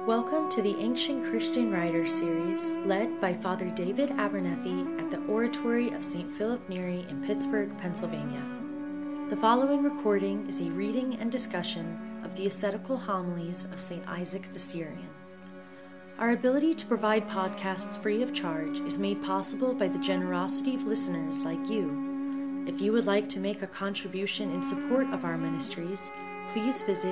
Welcome to the Ancient Christian Writers series, led by Father David Abernethy at the Oratory of St. Philip Neri in Pittsburgh, Pennsylvania. The following recording is a reading and discussion of the ascetical homilies of St. Isaac the Syrian. Our ability to provide podcasts free of charge is made possible by the generosity of listeners like you. If you would like to make a contribution in support of our ministries, please visit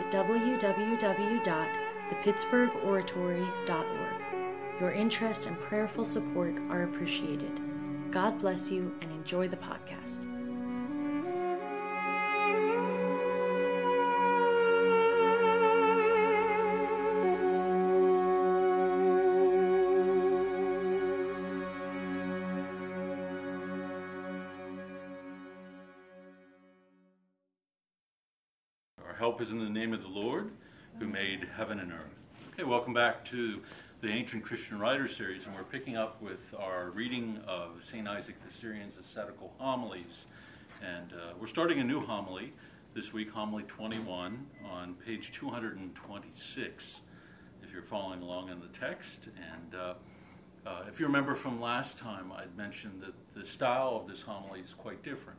www.thepittsburghoratory.org. Your interest and prayerful support are appreciated. God bless you and enjoy the podcast. Our help is in the name of the Lord, who made heaven and earth. Okay, welcome back to the Ancient Christian Writers series, and we're picking up with our reading of St. Isaac the Syrian's ascetical homilies. And we're starting a new homily this week, homily 21, on page 226, if you're following along in the text. And if you remember from last time, I'd mentioned that the style of this homily is quite different.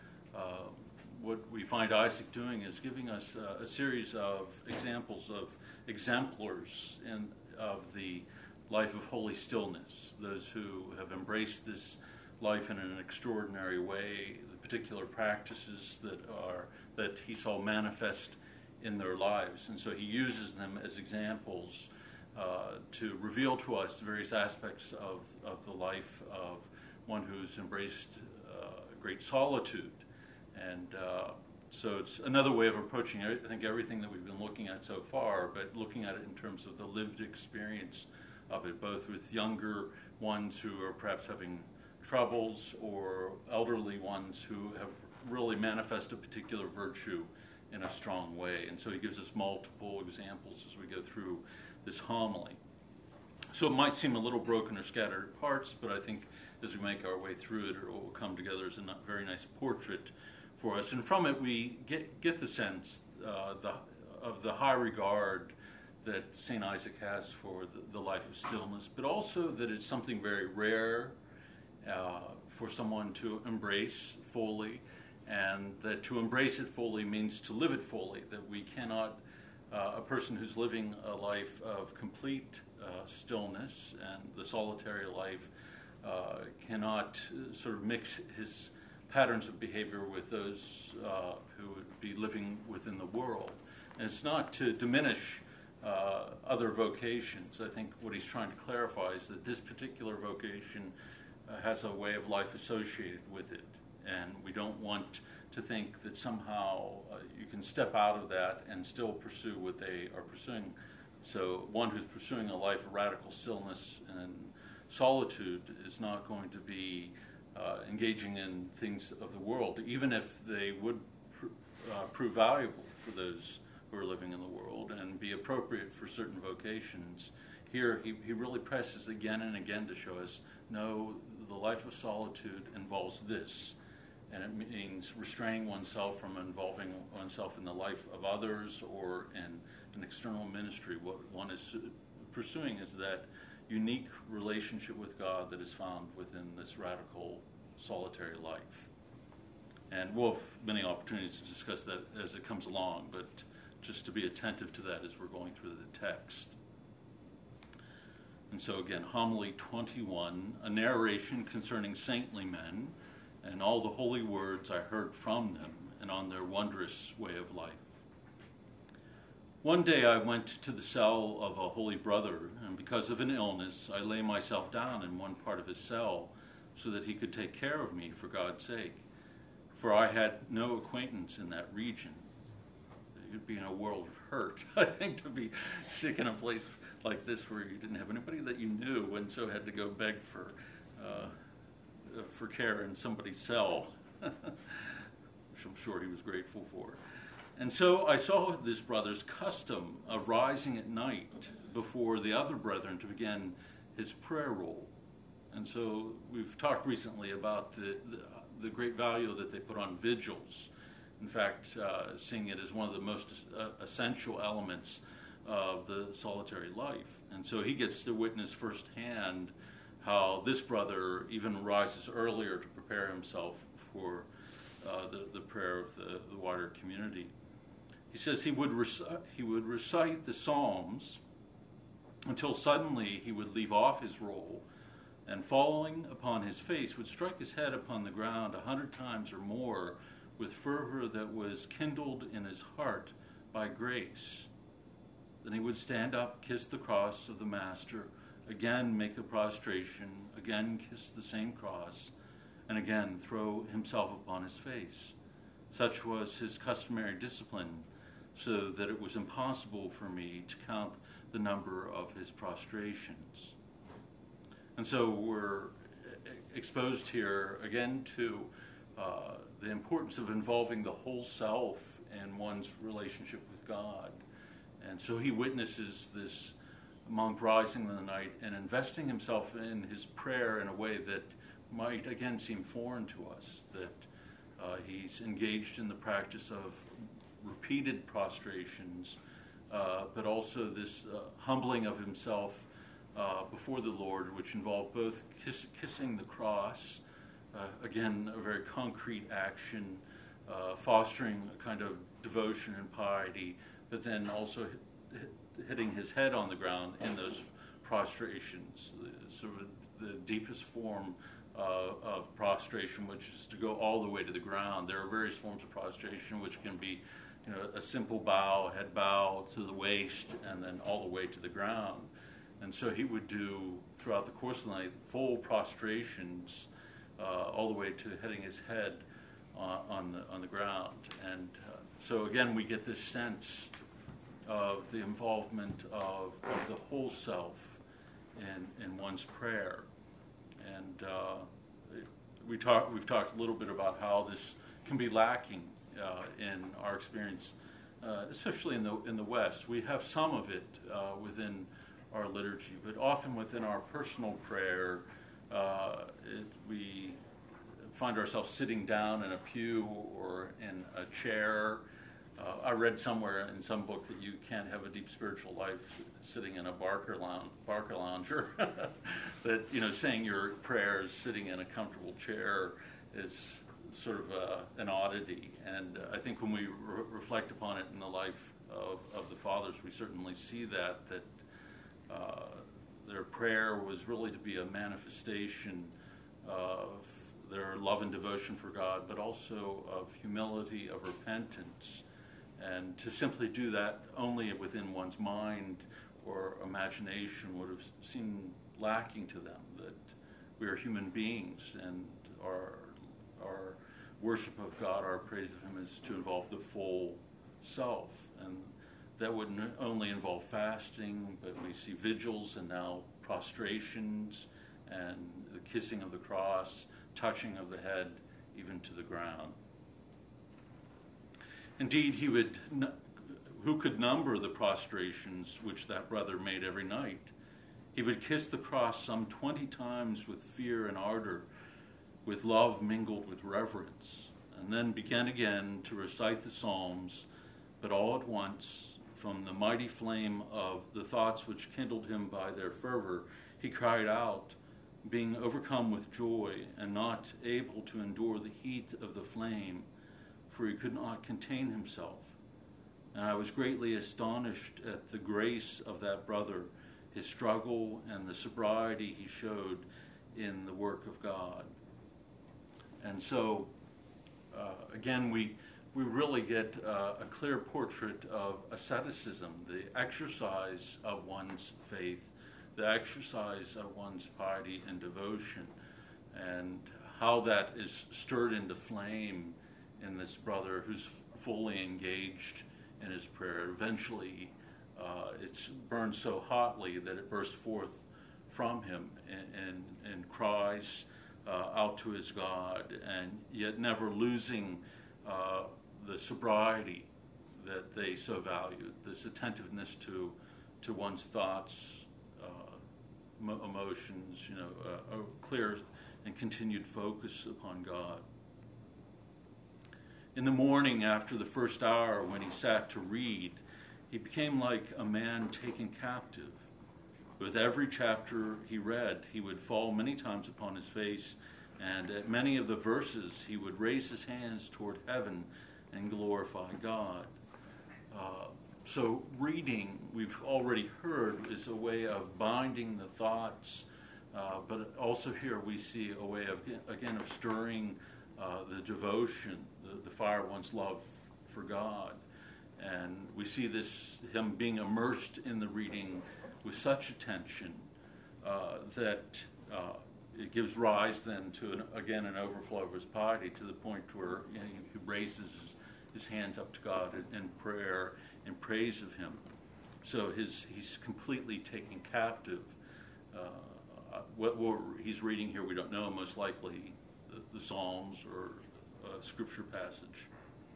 What we find Isaac doing is giving us a series of examples of exemplars of the life of holy stillness, those who have embraced this life in an extraordinary way, the particular practices that he saw manifest in their lives. And so he uses them as examples to reveal to us the various aspects of the life of one who's embraced great solitude. And so it's another way of approaching, I think, everything that we've been looking at so far, but looking at it in terms of the lived experience of it, both with younger ones who are perhaps having troubles or elderly ones who have really manifested a particular virtue in a strong way. And so he gives us multiple examples as we go through this homily. So it might seem a little broken or scattered at parts, but I think as we make our way through it, it will come together as a very nice portrait for us, and from it we get the sense of the high regard that St. Isaac has for the life of stillness, but also that it's something very rare for someone to embrace fully, and that to embrace it fully means to live it fully, that we cannot, a person who's living a life of complete stillness and the solitary life cannot sort of mix his patterns of behavior with those who would be living within the world. And it's not to diminish other vocations. I think what he's trying to clarify is that this particular vocation has a way of life associated with it. And we don't want to think that somehow you can step out of that and still pursue what they are pursuing. So one who's pursuing a life of radical stillness and solitude is not going to be engaging in things of the world, even if they would prove valuable for those who are living in the world and be appropriate for certain vocations. Here he really presses again and again to show us, no, the life of solitude involves this, and it means restraining oneself from involving oneself in the life of others or in an external ministry. What one is pursuing is that unique relationship with God that is found within this radical solitary life. And we'll have many opportunities to discuss that as it comes along, but just to be attentive to that as we're going through the text. And so again, homily 21, a narration concerning saintly men and all the holy words I heard from them and on their wondrous way of life. One day I went to the cell of a holy brother, and because of an illness, I lay myself down in one part of his cell so that he could take care of me for God's sake, for I had no acquaintance in that region. You'd be in a world of hurt, I think, to be sick in a place like this where you didn't have anybody that you knew and so had to go beg for care in somebody's cell, which I'm sure he was grateful for. And so I saw this brother's custom of rising at night before the other brethren to begin his prayer roll. And so we've talked recently about the great value that they put on vigils. In fact, seeing it as one of the most essential elements of the solitary life. And so he gets to witness firsthand how this brother even rises earlier to prepare himself for the prayer of the wider community. He says he would recite the Psalms until suddenly he would leave off his roll and falling upon his face would strike his head upon the ground 100 times or more with fervor that was kindled in his heart by grace. Then he would stand up, kiss the cross of the Master, again make a prostration, again kiss the same cross, and again throw himself upon his face. Such was his customary discipline, so that it was impossible for me to count the number of his prostrations. And so we're exposed here again to the importance of involving the whole self in one's relationship with God. And so he witnesses this monk rising in the night and investing himself in his prayer in a way that might again seem foreign to us, that he's engaged in the practice of repeated prostrations, but also this humbling of himself before the Lord, which involved both kissing the cross, again a very concrete action, fostering a kind of devotion and piety, but then also hitting his head on the ground in those prostrations, sort of the deepest form of prostration, which is to go all the way to the ground. There are various forms of prostration, which can be, a simple bow, head bow to the waist, and then all the way to the ground. And so he would do, throughout the course of the night, full prostrations, all the way to hitting his head on the ground. And so again, we get this sense of the involvement of the whole self in one's prayer. And we've talked a little bit about how this can be lacking in our experience, especially in the West. We have some of it within our liturgy, but often within our personal prayer, we find ourselves sitting down in a pew or in a chair. I read somewhere in some book that you can't have a deep spiritual life sitting in a Barker lounger. That saying your prayers sitting in a comfortable chair is sort of an oddity. And I think when we reflect upon it in the life of the fathers, we certainly see that their prayer was really to be a manifestation of their love and devotion for God, but also of humility, of repentance. And to simply do that only within one's mind or imagination would have seemed lacking to them, that we are human beings and our worship of God, our praise of Him is to involve the full self. And that wouldn't only involve fasting, but we see vigils and now prostrations and the kissing of the cross, touching of the head, even to the ground. Indeed, who could number the prostrations which that brother made every night? He would kiss the cross some 20 times with fear and ardor, with love mingled with reverence, and then began again to recite the Psalms, but all at once, from the mighty flame of the thoughts which kindled him by their fervor, he cried out, being overcome with joy and not able to endure the heat of the flame, for he could not contain himself. And I was greatly astonished at the grace of that brother, his struggle, and the sobriety he showed in the work of God. And so, again, we really get a clear portrait of asceticism, the exercise of one's faith, the exercise of one's piety and devotion, and how that is stirred into flame in this brother who's fully engaged in his prayer. Eventually, it's burned so hotly that it bursts forth from him and cries out to his God, and yet never losing the sobriety that they so valued, this attentiveness to one's thoughts, emotions, a clear and continued focus upon God. In the morning, after the first hour, when he sat to read, He became like a man taken captive. With every chapter he read, he would fall many times upon his face, and at many of the verses he would raise his hands toward heaven and glorify God. So reading, we've already heard, is a way of binding the thoughts, but also here we see a way of, again, of stirring the devotion, the fire of one's love for God. And we see him being immersed in the reading with such attention that it gives rise then to, an overflow of his piety, to the point where he raises his hands up to God in prayer, in praise of him. So he's completely taken captive. What he's reading here, we don't know, most likely the Psalms or a scripture passage.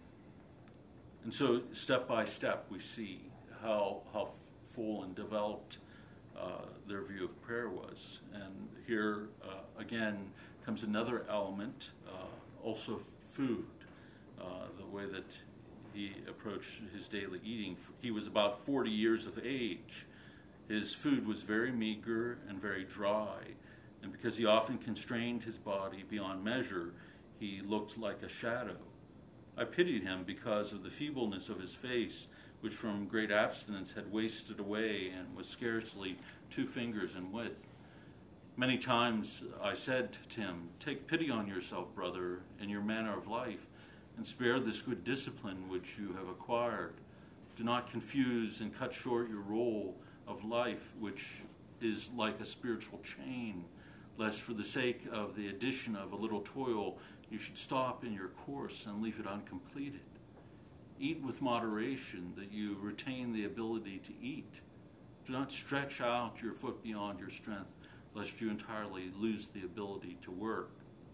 And so step by step we see how full and developed their view of prayer was. And here again comes another element, also food, the way that he approached his daily eating. He was about 40 years of age. His food was very meager and very dry, and because he often constrained his body beyond measure, he looked like a shadow. I pitied him because of the feebleness of his face, which from great abstinence had wasted away and was scarcely 2 fingers in width. Many times I said to him, "Take pity on yourself, brother, in your manner of life, and spare this good discipline which you have acquired. Do not confuse and cut short your role of life, which is like a spiritual chain, lest for the sake of the addition of a little toil you should stop in your course and leave it uncompleted. Eat with moderation, that you retain the ability to eat. Do not stretch out your foot beyond your strength, lest you entirely lose the ability to work."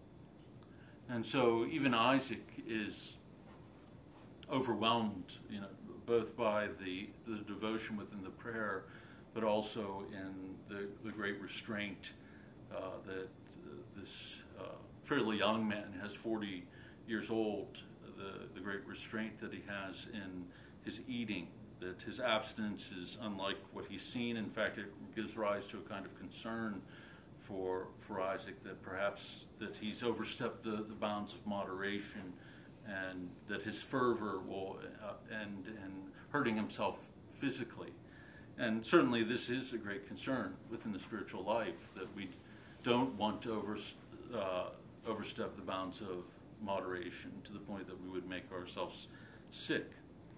And so even Isaac is overwhelmed, both by the devotion within the prayer, but also in the great restraint that this fairly young man has, 40 years old, the great restraint that he has in his eating, that his abstinence is unlike what he's seen. In fact, it gives rise to a kind of concern for Isaac that perhaps that he's overstepped the bounds of moderation, and that his fervor will end in hurting himself physically. And certainly this is a great concern within the spiritual life, that we don't want to overstep the bounds of moderation to the point that we would make ourselves sick.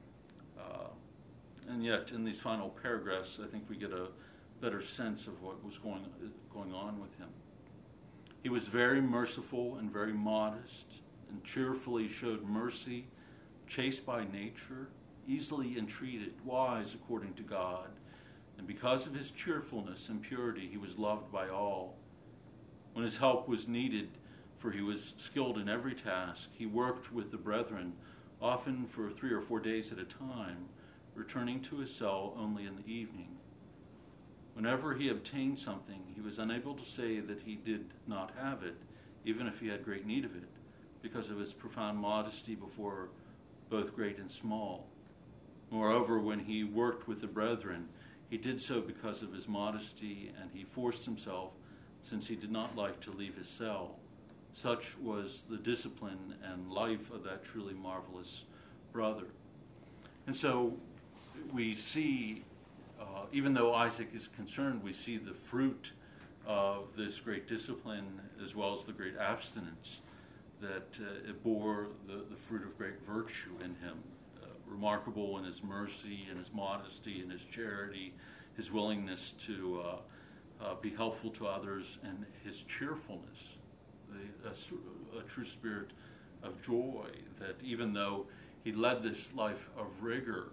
And yet, in these final paragraphs, I think we get a better sense of what was going on with him. He was very merciful and very modest, and cheerfully showed mercy, chaste by nature, easily entreated, wise according to God, and because of his cheerfulness and purity, he was loved by all. When his help was needed, for he was skilled in every task, he worked with the brethren, often for 3 or 4 days at a time, returning to his cell only in the evening. Whenever he obtained something, he was unable to say that he did not have it, even if he had great need of it, because of his profound modesty before both great and small. Moreover, when he worked with the brethren, he did so because of his modesty, and he forced himself, since he did not like to leave his cell. Such was the discipline and life of that truly marvelous brother. And so we see, even though Isaac is concerned, we see the fruit of this great discipline as well as the great abstinence, that it bore the fruit of great virtue in him, remarkable in his mercy and his modesty and his charity, his willingness to be helpful to others, and his cheerfulness, a true spirit of joy, that even though he led this life of rigor,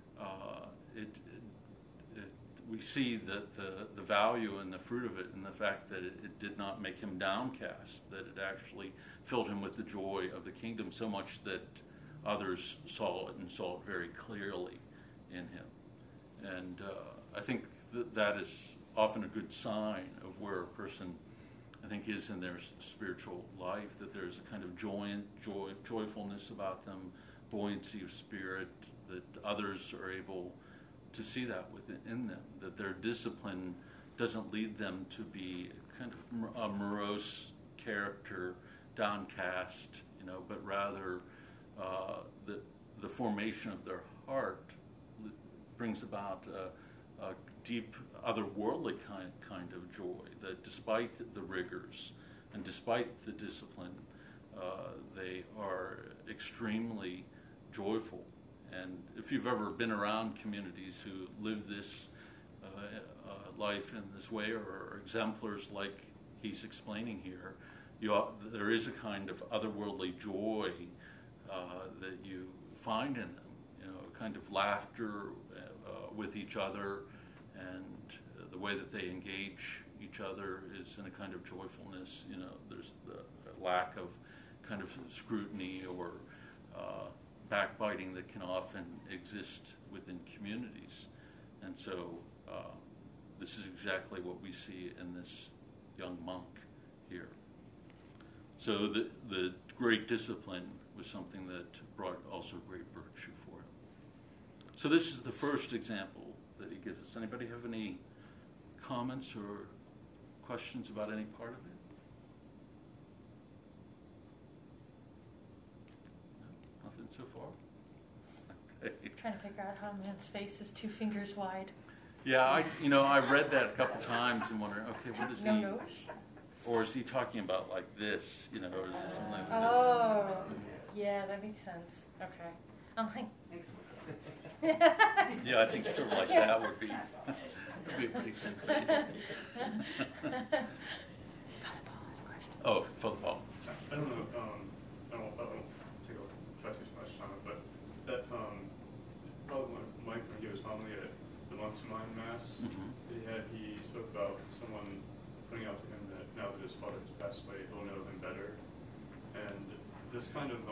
we see that the value and the fruit of it, and the fact that it did not make him downcast, that it actually filled him with the joy of the kingdom, so much that others saw it and saw it very clearly in him. And I think that is often a good sign of where a person, I think, is in their spiritual life, that there's a kind of joyfulness about them, buoyancy of spirit, that others are able to see that within them, that their discipline doesn't lead them to be kind of a morose character, downcast, but rather the formation of their heart brings about a deep, otherworldly kind of joy, that despite the rigors and despite the discipline, they are extremely joyful. And if you've ever been around communities who live this life in this way, or exemplars like he's explaining here, there is a kind of otherworldly joy that you find in them, a kind of laughter with each other, and the way that they engage each other is in a kind of joyfulness. There's the lack of kind of scrutiny or backbiting that can often exist within communities. And so this is exactly what we see in this young monk here. So the great discipline was something that brought also great virtue for him. So this is the first example that he gives us. Anybody have any comments or questions about any part of it? No? Nothing so far? Okay. Trying to figure out how a man's face is 2 fingers wide. Yeah, I read that a couple times and wondering, okay, what is he? Nose? Or is he talking about like this, or is it something like this? Oh, yeah, that makes sense. Okay. I'm like... Yeah, I think sort of like that would be a big thing. Oh, Father Paul. I don't know, I won't take try to too much time, but that, probably Mike, when he was homily at the Month's Mind Mass, he spoke about someone pointing out to him that now that his father has passed away, he'll know him better. And this kind of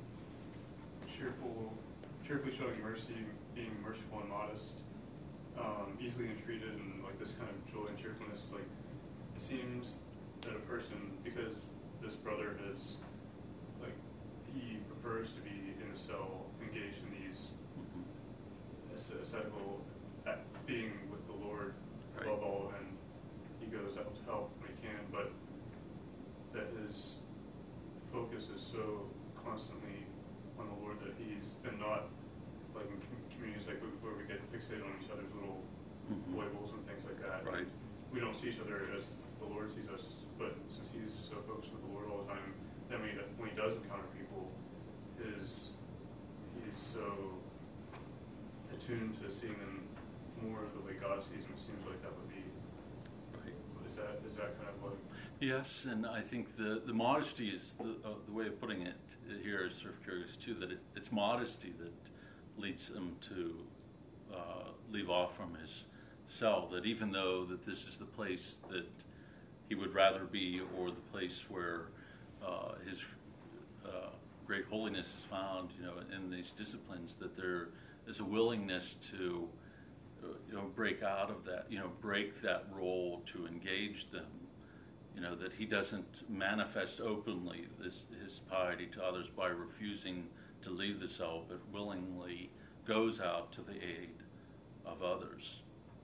cheerfully showing mercy, being merciful and modest, easily entreated, and like this kind of joy and cheerfulness, like it seems that a person, because this brother is like, he prefers to be in a cell, engaged in these ascetical, being with the Lord above all, and he goes out to help when he can, but that his focus is so constantly on the Lord that he's, and not like in communities like where we get fixated on each other's little foibles and things like that. Right. We don't see each other as the Lord sees us, but since he's so focused with the Lord all the time, then when he does encounter people, he's so attuned to seeing them more the way God sees them. It seems like that would be. Right. Is that kind of like? Yes, and I think the modesty is the way of putting it here is sort of curious too, that it's modesty that leads him to leave off from his cell, that even though that this is the place that he would rather be, or the place where his great holiness is found, in these disciplines, that there is a willingness to break out of that, break that role, to engage them, that he doesn't manifest openly his piety to others by refusing to leave the cell, but willingly goes out to the aid of others.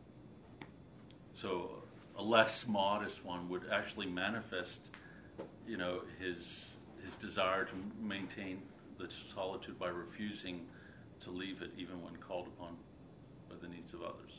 So a less modest one would actually manifest, his desire to maintain the solitude by refusing to leave it, even when called upon by the needs of others.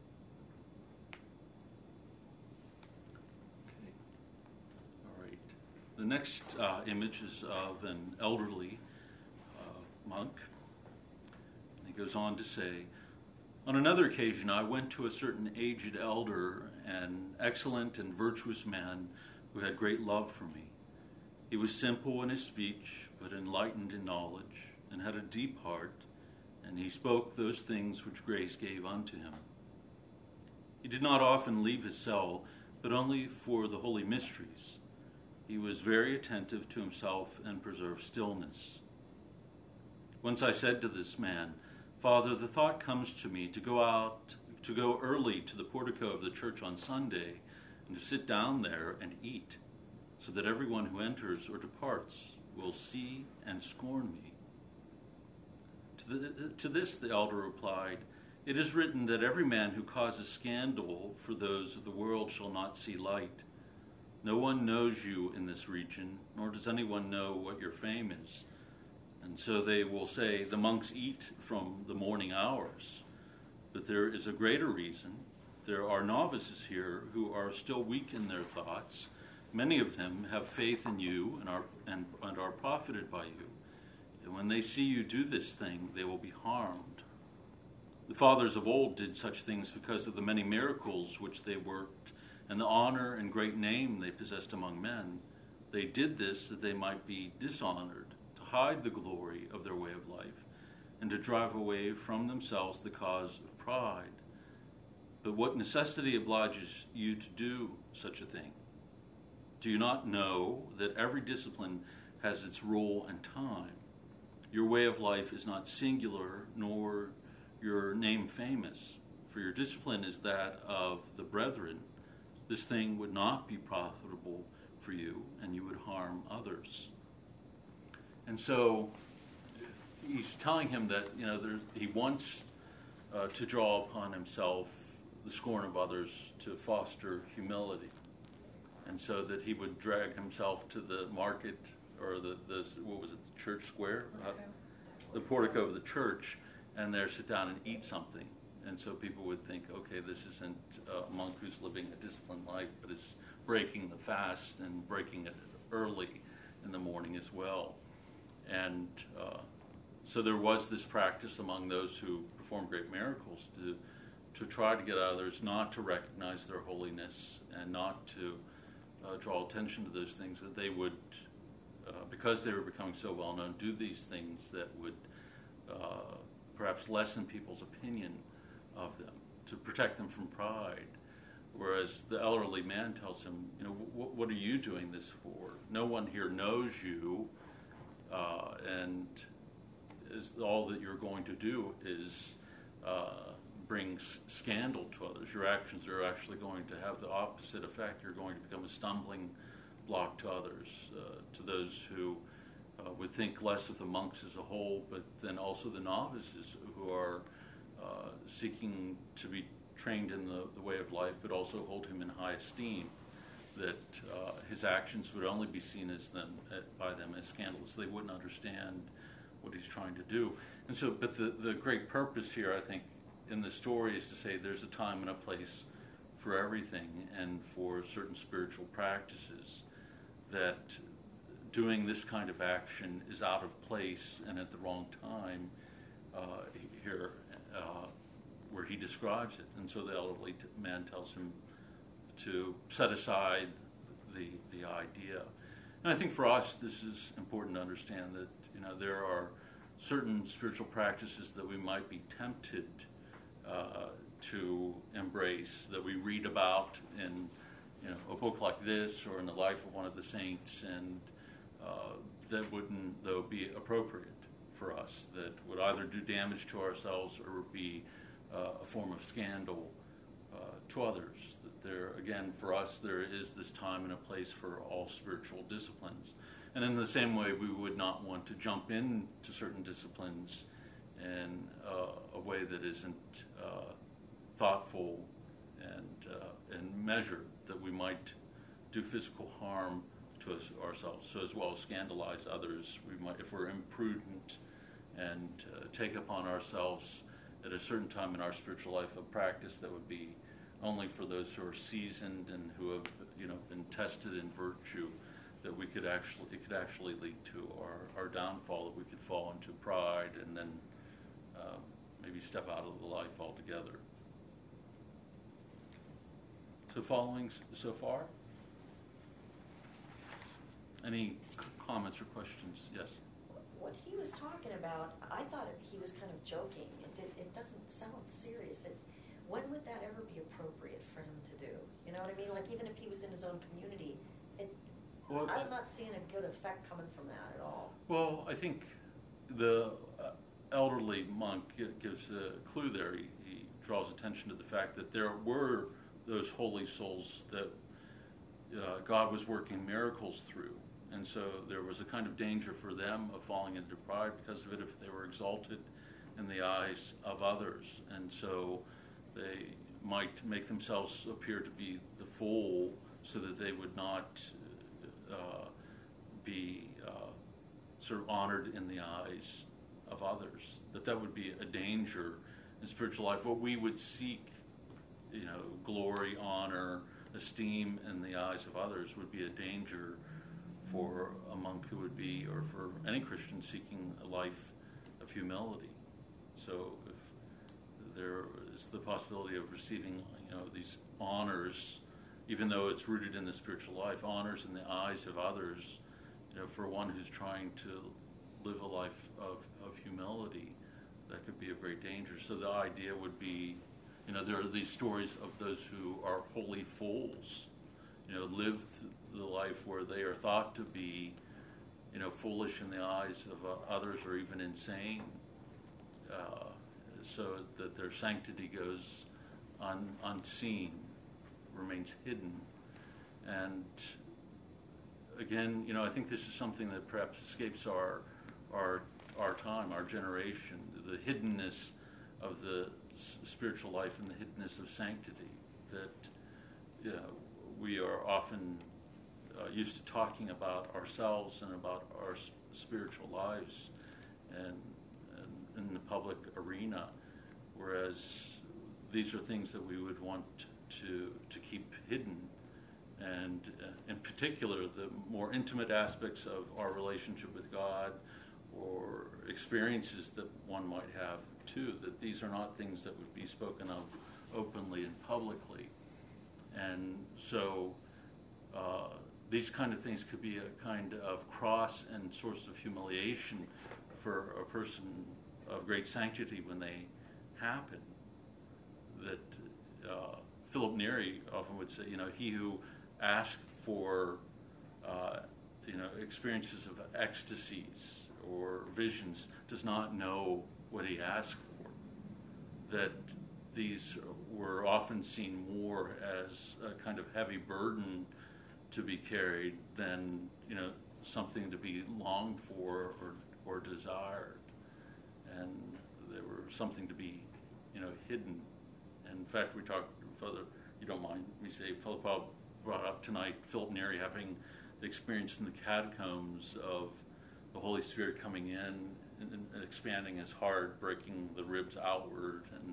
Okay. All right. The next image is of an elderly monk. And he goes on to say, "On another occasion, I went to a certain aged elder, an excellent and virtuous man who had great love for me. He was simple in his speech, but enlightened in knowledge, and had a deep heart, and he spoke those things which grace gave unto him. He did not often leave his cell, but only for the holy mysteries. He was very attentive to himself and preserved stillness. Once I said to this man, 'Father, the thought comes to me to go early to the portico of the church on Sunday, and to sit down there and eat, so that everyone who enters or departs will see and scorn me.' To this the elder replied, It is written that every man who causes scandal for those of the world shall not see light. No one knows you in this region, nor does anyone know what your fame is. And so they will say, the monks eat from the morning hours. But there is a greater reason. There are novices here who are still weak in their thoughts. Many of them have faith in you and are profited by you. And when they see you do this thing, they will be harmed. The fathers of old did such things because of the many miracles which they worked, and the honor and great name they possessed among men. They did this that they might be dishonored, to hide the glory of their way of life, and to drive away from themselves the cause of pride. But what necessity obliges you to do such a thing? Do you not know that every discipline has its rule and time? Your way of life is not singular, nor your name famous, for your discipline is that of the brethren. This thing would not be profitable for you, and you would harm others. And so he's telling him that he wants to draw upon himself the scorn of others to foster humility, and so that he would drag himself to the market or the church square, the portico of the church, and there sit down and eat something. And so people would think, okay, this isn't a monk who's living a disciplined life, but is breaking the fast and breaking it early in the morning as well. And so there was this practice among those who performed great miracles to try to get others not to recognize their holiness and not to draw attention to those things, that they would, because they were becoming so well known, do these things that would perhaps lessen people's opinion of them, to protect them from pride. Whereas the elderly man tells him, what are you doing this for? No one here knows you, and all that you're going to do is bring scandal to others. Your actions are actually going to have the opposite effect. You're going to become a stumbling block to others, to those who would think less of the monks as a whole, but then also the novices who are seeking to be trained in the way of life, but also hold him in high esteem, that his actions would only be seen by them as scandalous. They wouldn't understand what he's trying to do. And so, but the great purpose here, I think, in the story is to say there's a time and a place for everything and for certain spiritual practices, that doing this kind of action is out of place and at the wrong time here, where he describes it. And so the elderly man tells him to set aside the idea. And I think for us, this is important to understand that there are certain spiritual practices that we might be tempted to embrace, that we read about in a book like this or in the life of one of the saints, and that wouldn't, though, be appropriate for us, that would either do damage to ourselves or be a form of scandal to others. That there, again, for us, there is this time and a place for all spiritual disciplines. And in the same way, we would not want to jump into certain disciplines in a way that isn't thoughtful and measured, that we might do physical harm to ourselves, so as well as scandalize others. We might, if we're imprudent and take upon ourselves at a certain time in our spiritual life a practice that would be only for those who are seasoned and who have been tested in virtue, that it could actually lead to our downfall, that we could fall into pride and then maybe step out of the life altogether. So following so far? Any comments or questions? Yes? What he was talking about, I thought he was kind of joking. It doesn't sound serious. When would that ever be appropriate for him to do? You know what I mean? Like, even if he was in his own community, I'm not seeing a good effect coming from that at all. Well, I think the elderly monk gives a clue there. He draws attention to the fact that there were those holy souls that God was working miracles through. And so there was a kind of danger for them of falling into pride because of it if they were exalted in the eyes of others. And so they might make themselves appear to be the fool so that they would not be sort of honored in the eyes of others. That would be a danger in spiritual life. What we would seek, glory, honor, esteem in the eyes of others would be a danger for a monk who would be, or for any Christian seeking a life of humility. So if there is the possibility of receiving, these honors, even though it's rooted in the spiritual life, honors in the eyes of others, for one who's trying to live a life of humility, that could be a great danger. So the idea would be, there are these stories of those who are holy fools, live the life where they are thought to be, foolish in the eyes of others, or even insane, so that their sanctity goes unseen, remains hidden. And again, I think this is something that perhaps escapes our time, our generation, the hiddenness of the spiritual life and the hiddenness of sanctity, that we are often used to talking about ourselves and about our spiritual lives and in the public arena, whereas these are things that we would want to keep hidden. And in particular, the more intimate aspects of our relationship with God, or experiences that one might have too, that these are not things that would be spoken of openly and publicly. And so these kind of things could be a kind of cross and source of humiliation for a person of great sanctity when they happen. That Philip Neri often would say, he who asked for experiences of ecstasies or visions does not know what he asked for. That these were often seen more as a kind of heavy burden to be carried than something to be longed for or desired, and they were something to be hidden. And in fact, we talked further. You don't mind me saying, Philip brought up tonight Philip Neri having the experience in the catacombs of the Holy Spirit coming in and expanding his heart, breaking the ribs outward, and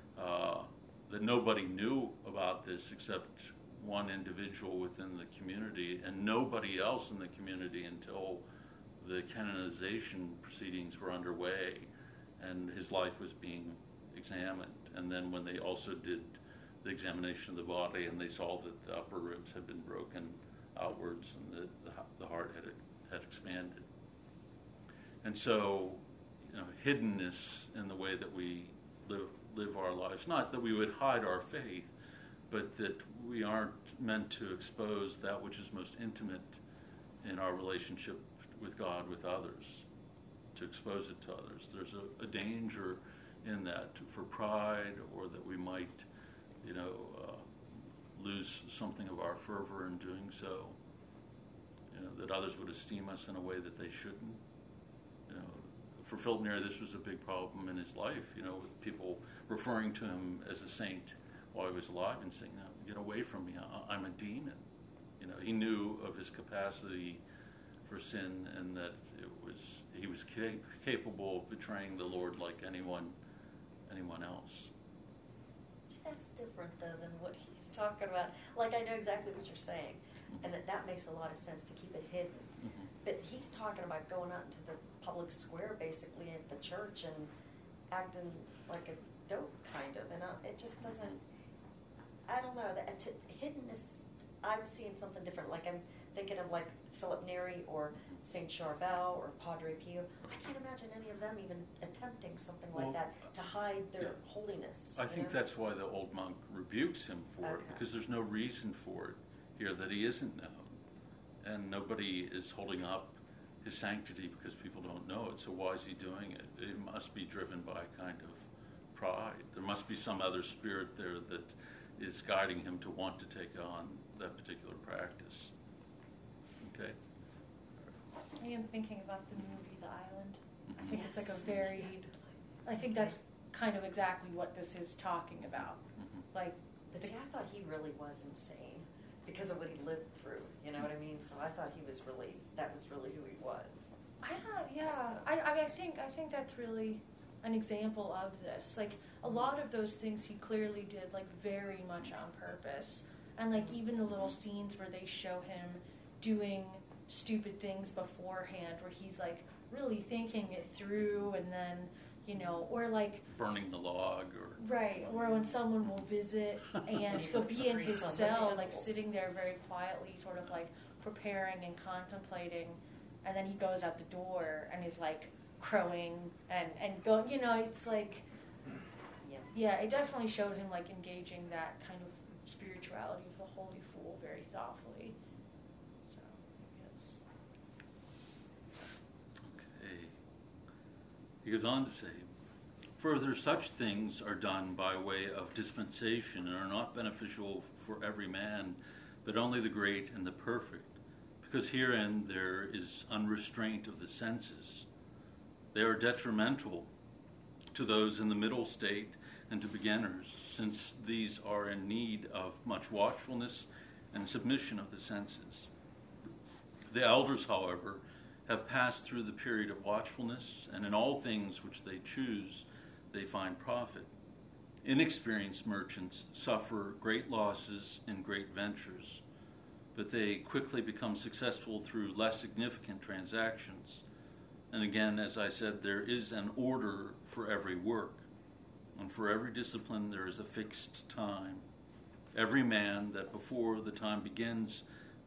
that nobody knew about this except one individual within the community, and nobody else in the community until the canonization proceedings were underway and his life was being examined. And then when they also did the examination of the body and they saw that the upper ribs had been broken outwards and the heart had expanded. And so, hiddenness in the way that we live our lives, not that we would hide our faith, but that we aren't meant to expose that which is most intimate in our relationship with God, with others, to expose it to others. There's a danger in that for pride, or that we might, lose something of our fervor in doing so. That others would esteem us in a way that they shouldn't. For Philip Neri, this was a big problem in his life. With people referring to him as a saint while he was alive and saying, "No, get away from me. I'm a demon." He knew of his capacity for sin, and that he was capable of betraying the Lord like anyone else. That's different, though, than what he's talking about. Like, I know exactly what you're saying, and that makes a lot of sense to keep it hidden. Mm-hmm. But he's talking about going out into the public square, basically, at the church and acting like a dope, kind of. And it just doesn't, I don't know, hiddenness, I'm seeing something different. Like, I'm thinking of, like, Philip Neri or Saint Charbel or Padre Pio. I can't imagine any of them even attempting something like that to hide their holiness. I think that's why the old monk rebukes him for it, because there's no reason for it here that he isn't known. And nobody is holding up his sanctity because people don't know it. So why is he doing it? It must be driven by a kind of pride. There must be some other spirit there that is guiding him to want to take on that particular practice. Okay? I am thinking about the movie The Island. I think it's like Yes. a very I think that's kind of exactly what this is talking about. Like, But see, I thought he really was insane because of what he lived through. You know what I mean? So I thought that was really who he was. I thought, yeah. I mean, I think that's really an example of this. Like, a lot of those things he clearly did, like, very much on purpose. And, like, even the little scenes where they show him doing stupid things beforehand, where he's, like, really thinking it through, and then, you know, or, like... burning the log, or... Right, or when someone will visit, and he'll be in his cell, like, sitting there very quietly, sort of, like, preparing and contemplating, and then he goes out the door, and is, like, crowing, and go, you know, it's like... Yeah, it definitely showed him, like, engaging that kind of spirituality of the holy fool very thoughtfully. So, yes. Okay. He goes on to say, further, such things are done by way of dispensation and are not beneficial for every man, but only the great and the perfect, because herein there is unrestraint of the senses. They are detrimental to those in the middle state and to beginners, since these are in need of much watchfulness and submission of the senses. The elders, however, have passed through the period of watchfulness, and in all things which they choose, they find profit. Inexperienced merchants suffer great losses in great ventures, but they quickly become successful through less significant transactions. And again, as I said, there is an order for every work, and for every discipline there is a fixed time. Every man that before the time begins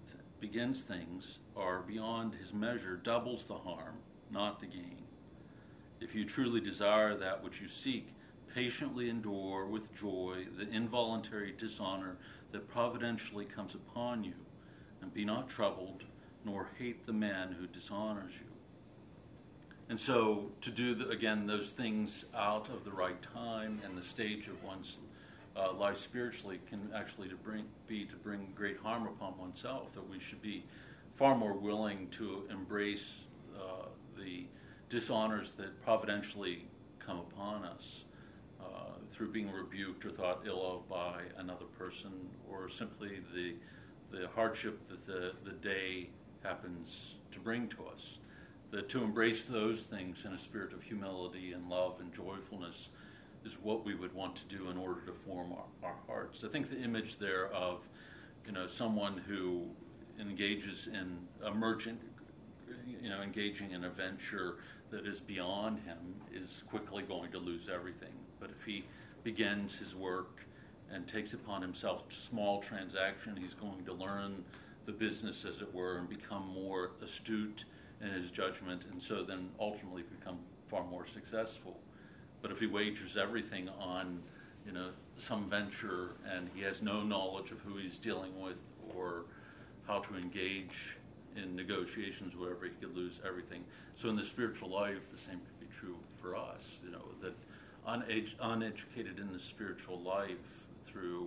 things are beyond his measure doubles the harm, not the gain. If you truly desire that which you seek, patiently endure with joy the involuntary dishonor that providentially comes upon you, and be not troubled, nor hate the man who dishonors you. And so to do, again, those things out of the right time and the stage of one's life spiritually can actually bring great harm upon oneself, that we should be far more willing to embrace the dishonors that providentially come upon us through being rebuked or thought ill of by another person, or simply the hardship that the day happens to bring to us. That to embrace those things in a spirit of humility and love and joyfulness is what we would want to do in order to form our hearts. I think the image there of, someone who engages in a merchant, engaging in a venture that is beyond him is quickly going to lose everything. But if he begins his work and takes upon himself small transaction, he's going to learn the business, as it were, and become more astute in his judgment, and so then ultimately become far more successful. But if he wagers everything on, some venture, and he has no knowledge of who he's dealing with or how to engage in negotiations, whatever, he could lose everything. So in the spiritual life, the same could be true for us, that uneducated in the spiritual life through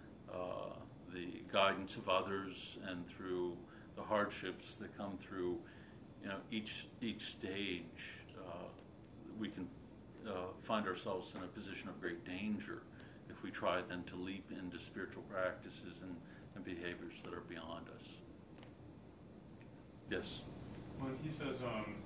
the guidance of others and through the hardships that come through each stage, we can find ourselves in a position of great danger if we try then to leap into spiritual practices and behaviors that are beyond us. Yes? When he says,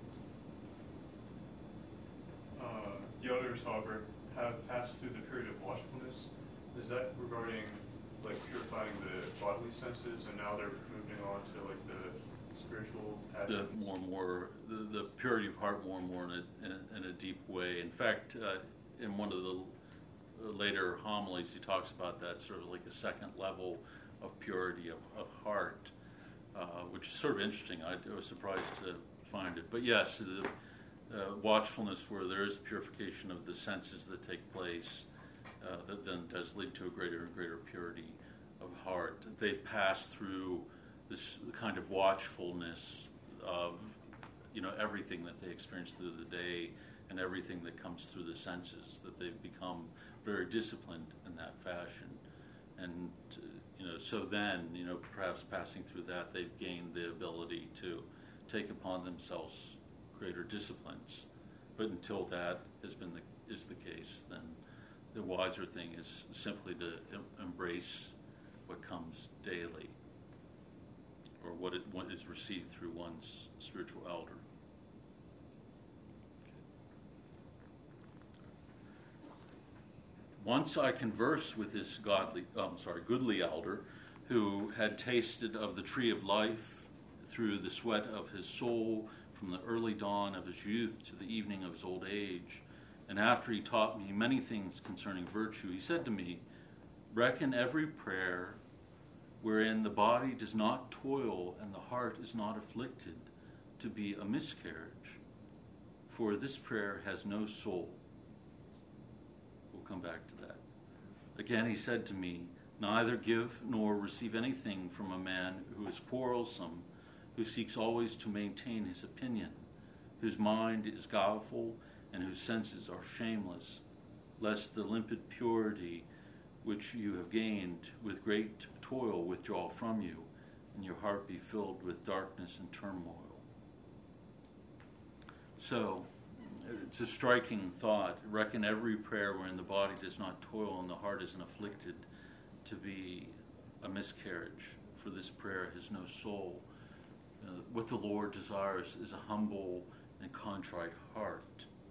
the others, however, have passed through the period of watchfulness, is that regarding like purifying the bodily senses, and now they're moving on to like the spiritual passions? The purity of heart more and more in a deep way. In fact, in one of the later homilies, he talks about that sort of like a second level of purity of heart, which is sort of interesting. I was surprised to find it. But yes, the watchfulness where there is purification of the senses that take place, that then does lead to a greater and greater purity of heart. They pass through this kind of watchfulness of everything that they experience through the day and everything that comes through the senses, that they've become very disciplined in that fashion. And so then perhaps passing through that, they've gained the ability to take upon themselves greater disciplines. But until that has been is the case, then the wiser thing is simply to embrace what comes daily, or what is received through one's spiritual elder. Once I conversed with this goodly elder, who had tasted of the tree of life through the sweat of his soul from the early dawn of his youth to the evening of his old age. And after he taught me many things concerning virtue, he said to me, "Reckon every prayer wherein the body does not toil and the heart is not afflicted to be a miscarriage, for this prayer has no soul." We'll come back to that. Again he said to me, "Neither give nor receive anything from a man who is quarrelsome, who seeks always to maintain his opinion, whose mind is guileful and whose senses are shameless, lest the limpid purity which you have gained with great toil withdraw from you, and your heart be filled with darkness and turmoil." So, it's a striking thought. Reckon every prayer wherein the body does not toil and the heart isn't afflicted to be a miscarriage, for this prayer has no soul. What the Lord desires is a humble and contrite heart,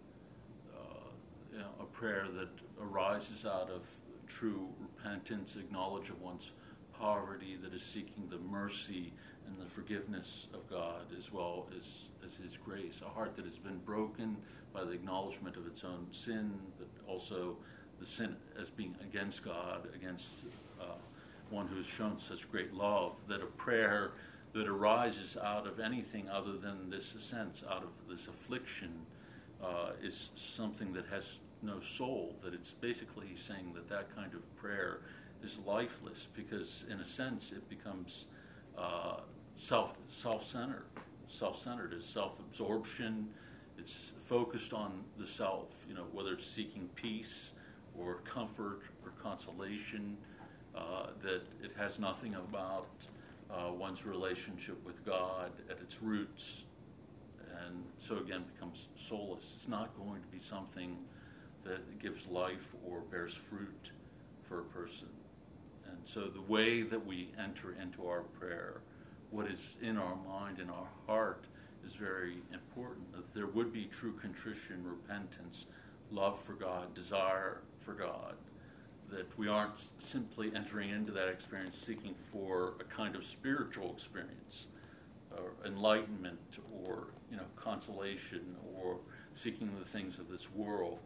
a prayer that arises out of true repentance, acknowledge of one's poverty, that is seeking the mercy and the forgiveness of God as well as His grace. A heart that has been broken by the acknowledgement of its own sin, but also the sin as being against God, against one who has shown such great love, that a prayer that arises out of anything other than this sense, out of this affliction, is something that has no soul, that it's basically saying that kind of prayer is lifeless, because in a sense it becomes self-centered. Self-centered is self-absorption. It's focused on the self, whether it's seeking peace or comfort or consolation, that it has nothing about one's relationship with God at its roots, and so again becomes soulless. It's not going to be something that gives life or bears fruit for a person. And so the way that we enter into our prayer, what is in our mind and our heart, is very important. That there would be true contrition, repentance, love for God, desire for God, that we aren't simply entering into that experience seeking for a kind of spiritual experience, or enlightenment, or consolation, or seeking the things of this world.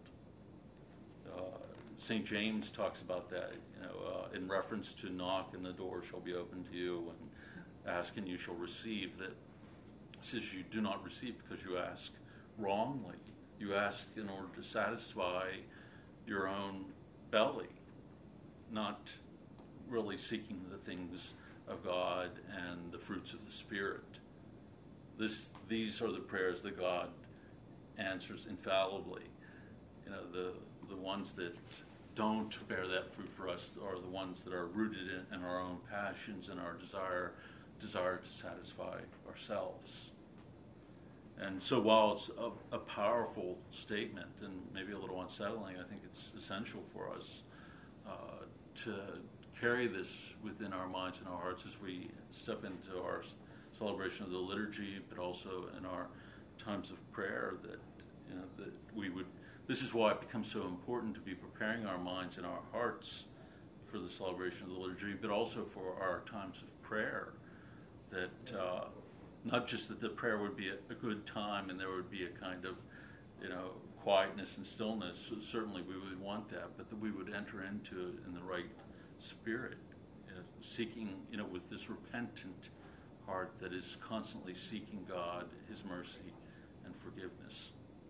St. James talks about that, in reference to knock and the door shall be opened to you, and ask and you shall receive. That says you do not receive because you ask wrongly. You ask in order to satisfy your own belly, not really seeking the things of God and the fruits of the Spirit. These are the prayers that God answers infallibly. The ones that don't bear that fruit for us are the ones that are rooted in our own passions and our desire to satisfy ourselves. And so while it's a powerful statement and maybe a little unsettling, I think it's essential for us to carry this within our minds and our hearts as we step into our celebration of the liturgy, but also in our times of prayer, that we would. This is why it becomes so important to be preparing our minds and our hearts for the celebration of the liturgy, but also for our times of prayer. That not just that the prayer would be a good time and there would be a kind of quietness and stillness. Certainly we would want that, but that we would enter into it in the right spirit, seeking with this repentant heart that is constantly seeking God, His mercy and forgiveness.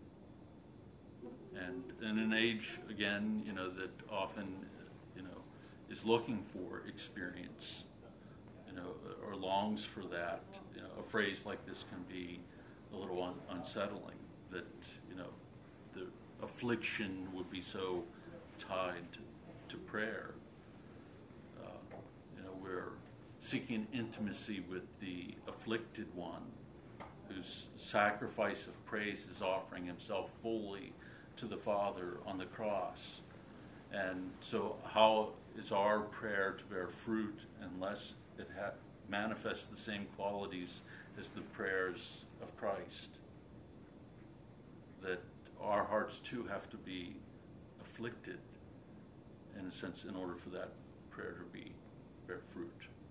And in an age, again, that often, is looking for experience, or longs for that, a phrase like this can be a little unsettling, that, the affliction would be so tied to prayer. We're seeking intimacy with the afflicted one, whose sacrifice of praise is offering himself fully to the Father on the cross. And so how is our prayer to bear fruit unless it manifests the same qualities as the prayers of Christ? That our hearts too have to be afflicted, in a sense, in order for that prayer to bear fruit.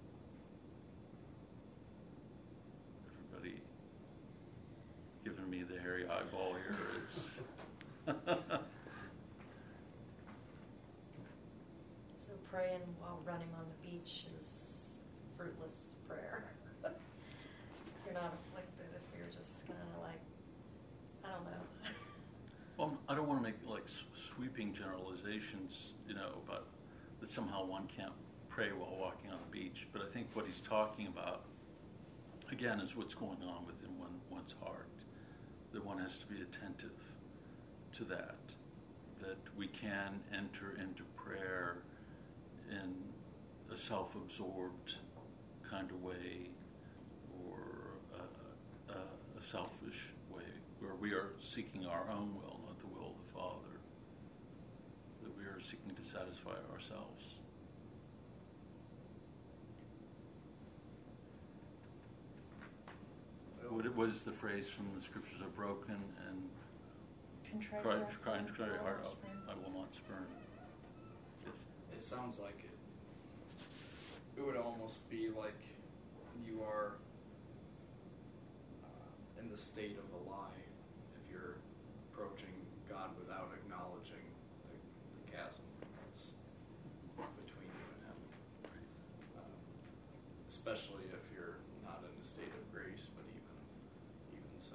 Everybody giving me the hairy eyeball here. So praying while running on the beach is fruitless prayer. If you're not afflicted, if you're just kind of like, I don't know. Well, I don't want to make like sweeping generalizations, about that somehow one can't pray while walking on the beach. But I think what he's talking about, again, is what's going on within one's heart. That one has to be attentive to that we can enter into prayer in a self-absorbed kind of way, or a selfish way, where we are seeking our own will, not the will of the Father, that we are seeking to satisfy ourselves. What is the phrase from the scriptures? Are broken and contrite heart I will not spurn. Yes. It sounds like it would almost be like you are in the state of a lie if you're approaching God without acknowledging the chasm that's between you and Him. Especially if you're not in a state of grace, but even so.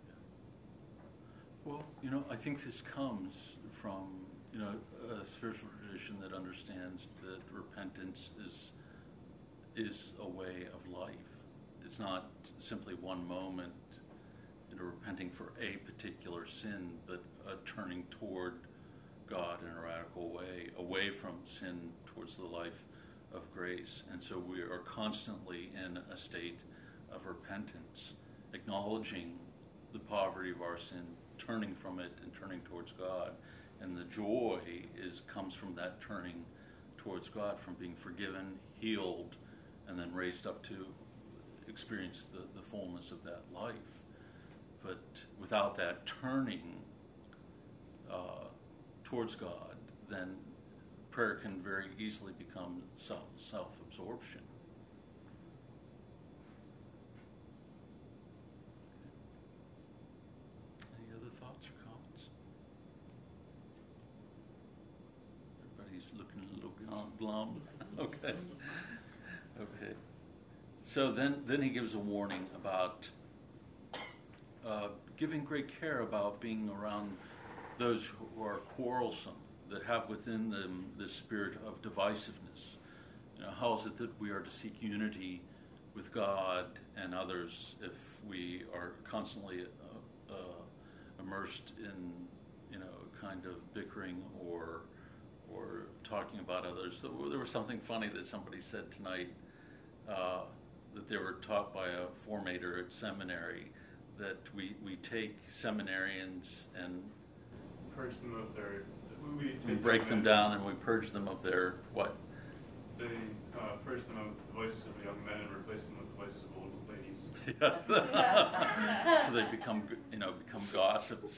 Well, I think this comes from, a spiritual tradition that understands that repentance is a way of life. It's not simply one moment, repenting for a particular sin, but turning toward God in a radical way, away from sin towards the life of grace. And so we are constantly in a state of repentance, acknowledging the poverty of our sin, turning from it and turning towards God. And the joy comes from that turning towards God, from being forgiven, healed, and then raised up to experience the fullness of that life. But without that turning towards God, then prayer can very easily become self-absorption. Any other thoughts or comments? Everybody's looking a little glum. Okay. Okay. So then he gives a warning about giving great care about being around those who are quarrelsome, that have within them this spirit of divisiveness. How is it that we are to seek unity with God and others if we are constantly immersed in, kind of bickering or talking about others? So there was something funny that somebody said tonight, that they were taught by a formator at seminary, that we take seminarians and purge them of their. We break them down and we purge them of their what? They purge them of the voices of young men and replace them with the voices of old ladies. Yes. So they become gossips.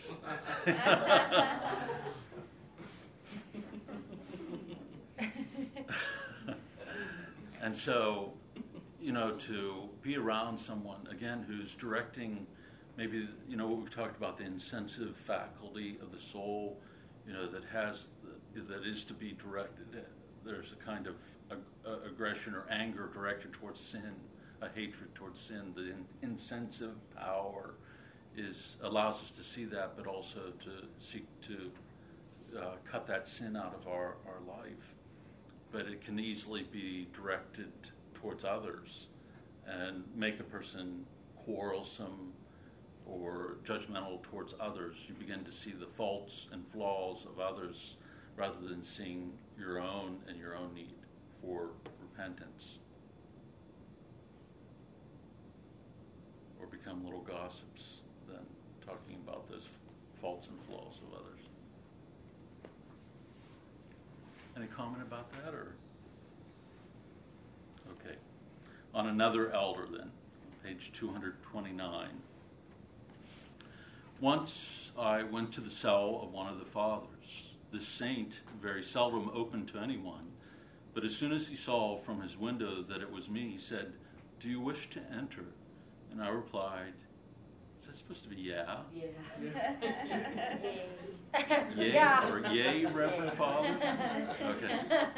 And so, to be around someone, again, who's directing, maybe, what we've talked about, the incentive faculty of the soul, that is to be directed. There's a kind of aggression or anger directed towards sin, a hatred towards sin. The incentive power allows us to see that, but also to seek to cut that sin out of our life. But it can easily be directed towards others and make a person quarrelsome or judgmental towards others. You begin to see the faults and flaws of others rather than seeing your own and your own need for repentance. Or become little gossips then, talking about those faults and flaws of others. Any comment about that, or? Okay. On another elder then, page 229. Once I went to the cell of one of the fathers. This saint very seldom opened to anyone, but as soon as he saw from his window that it was me, he said, "Do you wish to enter?" And I replied, "Is that supposed to be yeah?" Yeah. Yay, Yeah. or yay, Reverend Father? Okay.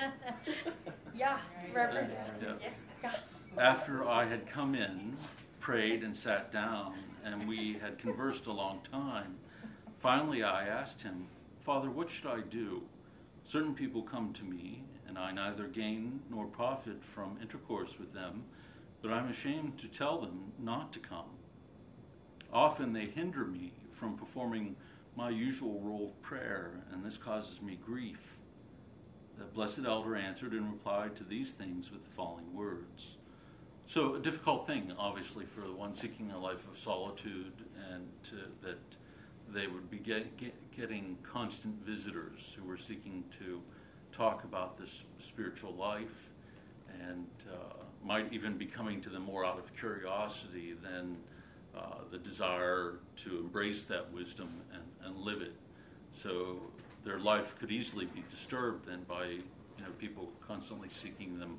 Yeah, Reverend. Yeah. Yeah. After I had come in, prayed, and sat down, and we had conversed a long time, finally I asked him, "Father, what should I do? Certain people come to me, and I neither gain nor profit from intercourse with them, but I'm ashamed to tell them not to come. Often they hinder me from performing my usual role of prayer, and this causes me grief." The blessed elder answered and replied to these things with the following words. So a difficult thing, obviously, for the one seeking a life of solitude, and that they would be getting constant visitors who were seeking to talk about this spiritual life, and might even be coming to them more out of curiosity than the desire to embrace that wisdom and live it. So their life could easily be disturbed then by people constantly seeking them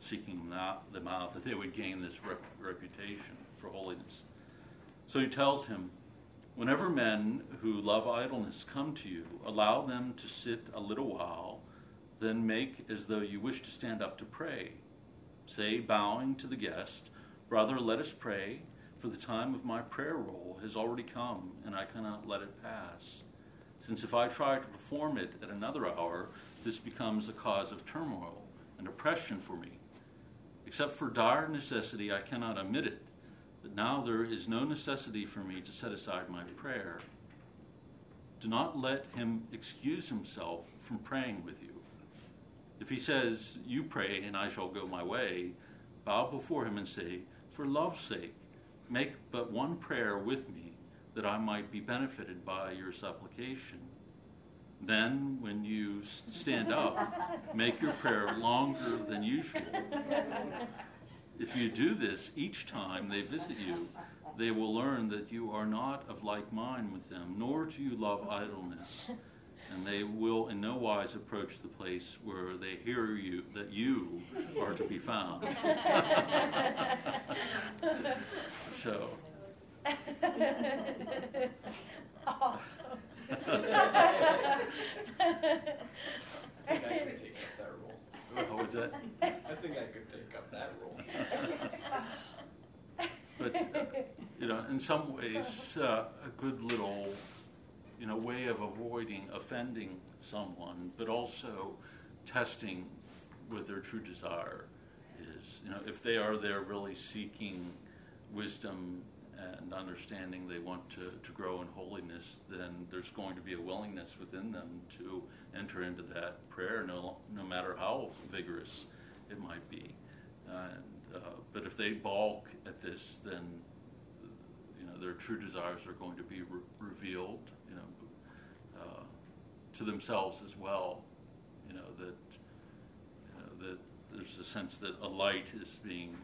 out, that they would gain this reputation for holiness. So he tells him, "Whenever men who love idleness come to you, allow them to sit a little while, then make as though you wish to stand up to pray. Say, bowing to the guest, 'Brother, let us pray, for the time of my prayer roll has already come, and I cannot let it pass. Since if I try to perform it at another hour, this becomes a cause of turmoil and oppression for me. Except for dire necessity, I cannot omit it. But now there is no necessity for me to set aside my prayer. Do not let him excuse himself from praying with you. If he says, 'You pray and I shall go my way,' bow before him and say, 'For love's sake, make but one prayer with me, that I might be benefited by your supplication. Then, when you stand up, make your prayer longer than usual. If you do this each time they visit you, they will learn that you are not of like mind with them, nor do you love idleness, and they will in no wise approach the place where they hear you that you are to be found.'" So. Awesome. I think I could take up that role. What was that? I think I could take up that role. But, in some ways, a good little, way of avoiding offending someone, but also testing what their true desire is. If they are there really seeking wisdom and understanding, they want to grow in holiness, then there's going to be a willingness within them to enter into that prayer, no matter how vigorous it might be. But if they balk at this, then their true desires are going to be revealed, to themselves as well. That there's a sense that a light is being,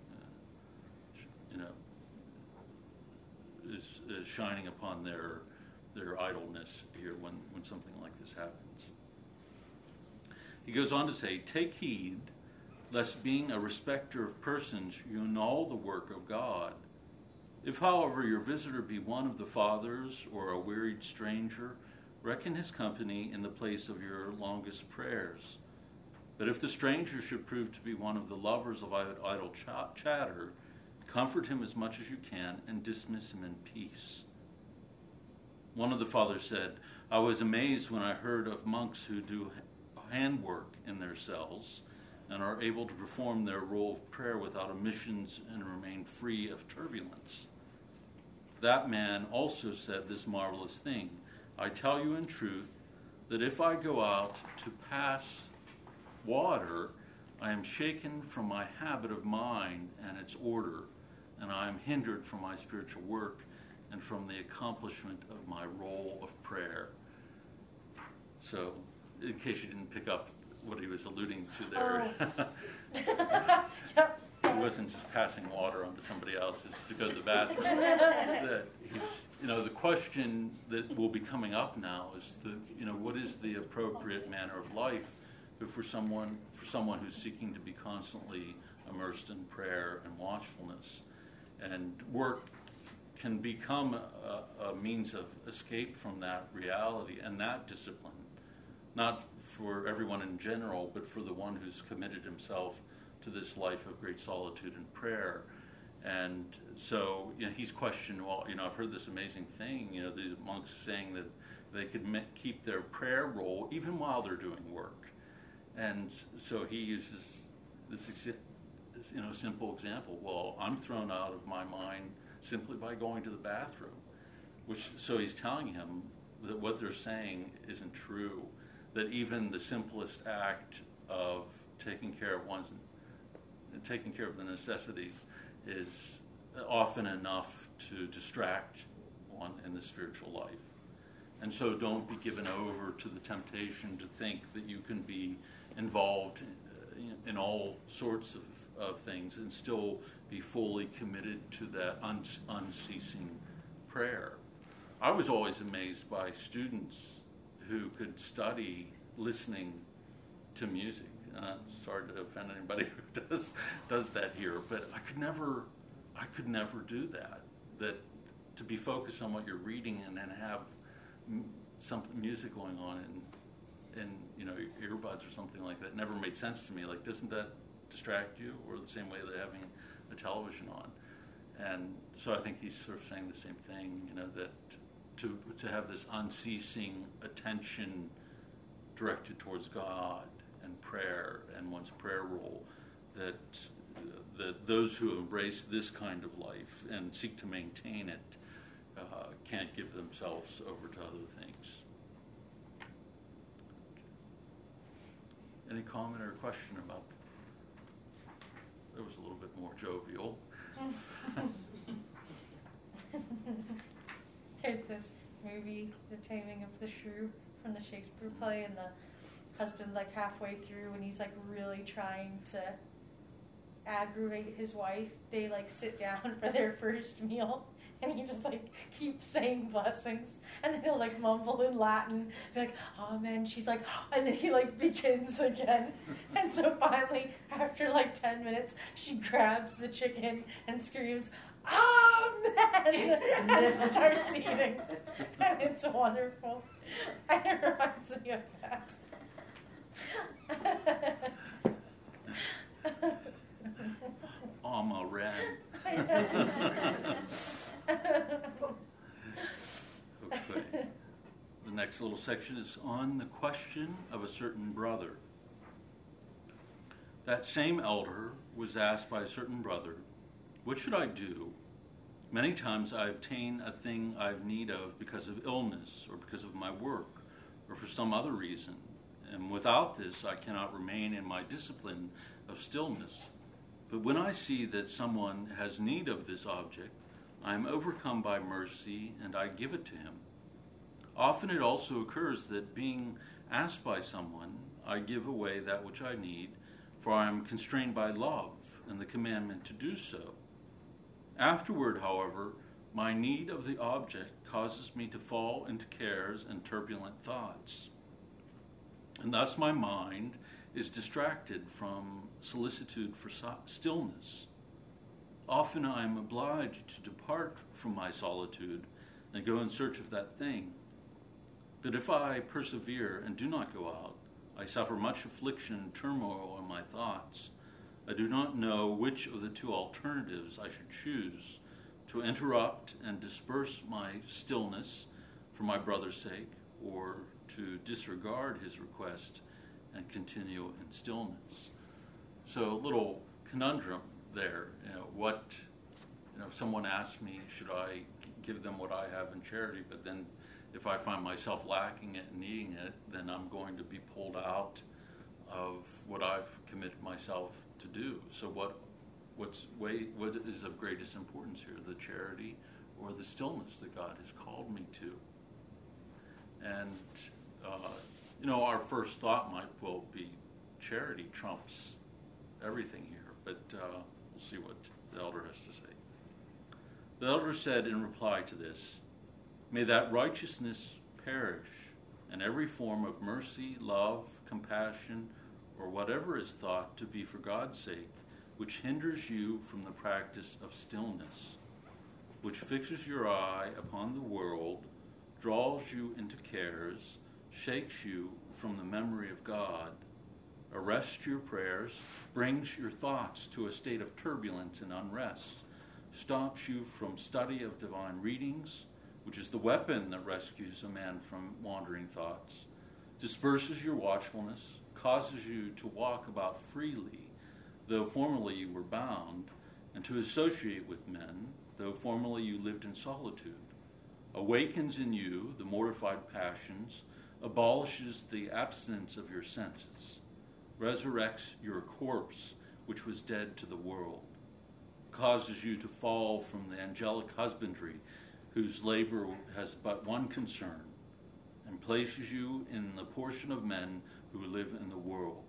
is shining upon their idleness here when something like this happens. He goes on to say, "Take heed, lest being a respecter of persons, you annul the work of God. If, however, your visitor be one of the fathers or a wearied stranger, reckon his company in the place of your longest prayers. But if the stranger should prove to be one of the lovers of idle chatter, comfort him as much as you can and dismiss him in peace." One of the fathers said, "I was amazed when I heard of monks who do handwork in their cells and are able to perform their role of prayer without omissions and remain free of turbulence. That man also said this marvelous thing, 'I tell you in truth that if I go out to pass water, I am shaken from my habit of mind and its order, and I am hindered from my spiritual work and from the accomplishment of my role of prayer.'" So, in case you didn't pick up what he was alluding to there. Yep. He wasn't just passing water onto somebody else's to go to the bathroom. That he's, the question that will be coming up now is what is the appropriate manner of life for someone who's seeking to be constantly immersed in prayer and watchfulness, and work can become a means of escape from that reality and that discipline, not for everyone in general, but for the one who's committed himself to this life of great solitude and prayer. And so he's questioned, I've heard this amazing thing, the monks saying that they could keep their prayer roll even while they're doing work. And so he uses this simple example. Well, I'm thrown out of my mind simply by going to the bathroom. So he's telling him that what they're saying isn't true, that even the simplest act of taking care of the necessities is often enough to distract one in the spiritual life. And so don't be given over to the temptation to think that you can be involved in all sorts of things and still be fully committed to that unceasing prayer. I was always amazed by students who could study listening to music. Sorry to offend anybody who does that here, but I could never do that. That to be focused on what you're reading and then have something music going on in earbuds or something like that never made sense to me. Like, doesn't that distract you? Or the same way that having the television on. And so I think he's sort of saying the same thing, that to have this unceasing attention directed towards God and prayer and one's prayer role, that those who embrace this kind of life and seek to maintain it can't give themselves over to other things. Any comment or question about that? Was a little bit more jovial. There's this movie, The Taming of the Shrew, from the Shakespeare play, and the husband, halfway through, when he's really trying to aggravate his wife, they sit down for their first meal, and he just keeps saying blessings, and then he'll mumble in Latin, be like, amen. She's like, and then he begins again, and so finally, after 10 minutes, she grabs the chicken and screams, amen, and starts eating, and it's wonderful. And it reminds me of that. Amen. Okay. The next little section is on the question of a certain brother. That same elder was asked by a certain brother, "What should I do? Many times I obtain a thing I have need of because of illness or because of my work or for some other reason. And without this I cannot remain in my discipline of stillness. But when I see that someone has need of this object, I am overcome by mercy and I give it to him. Often it also occurs that being asked by someone, I give away that which I need, for I am constrained by love and the commandment to do so. Afterward, however, my need of the object causes me to fall into cares and turbulent thoughts. And thus my mind is distracted from solicitude for stillness. Often I am obliged to depart from my solitude and go in search of that thing. But if I persevere and do not go out, I suffer much affliction and turmoil in my thoughts. I do not know which of the two alternatives I should choose, to interrupt and disperse my stillness for my brother's sake, or to disregard his request and continue in stillness." So a little conundrum there. If someone asks me, should I give them what I have in charity, but then if I find myself lacking it and needing it, then I'm going to be pulled out of what I've committed myself to do. So what is of greatest importance here, the charity or the stillness that God has called me to? And our first thought might well be charity trumps everything here, but we'll see what the elder has to say. The elder said in reply to this, "May that righteousness perish, and every form of mercy, love, compassion, or whatever is thought to be for God's sake, which hinders you from the practice of stillness, which fixes your eye upon the world, draws you into cares, shakes you from the memory of God, arrests your prayers, brings your thoughts to a state of turbulence and unrest, stops you from study of divine readings, which is the weapon that rescues a man from wandering thoughts, disperses your watchfulness, causes you to walk about freely, though formerly you were bound, and to associate with men, though formerly you lived in solitude, awakens in you the mortified passions, abolishes the abstinence of your senses, resurrects your corpse which was dead to the world, causes you to fall from the angelic husbandry whose labor has but one concern, and places you in the portion of men who live in the world.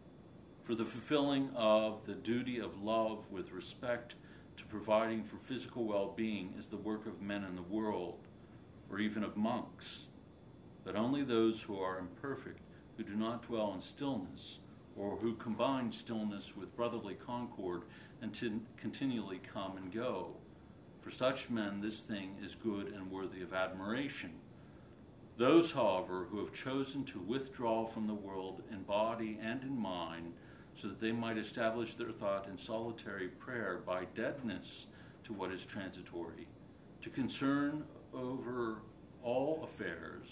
For the fulfilling of the duty of love with respect to providing for physical well-being is the work of men in the world, or even of monks, but only those who are imperfect, who do not dwell in stillness, or who combine stillness with brotherly concord and continually come and go. For such men this thing is good and worthy of admiration. Those, however, who have chosen to withdraw from the world in body and in mind, so that they might establish their thought in solitary prayer by deadness to what is transitory, to concern over all affairs,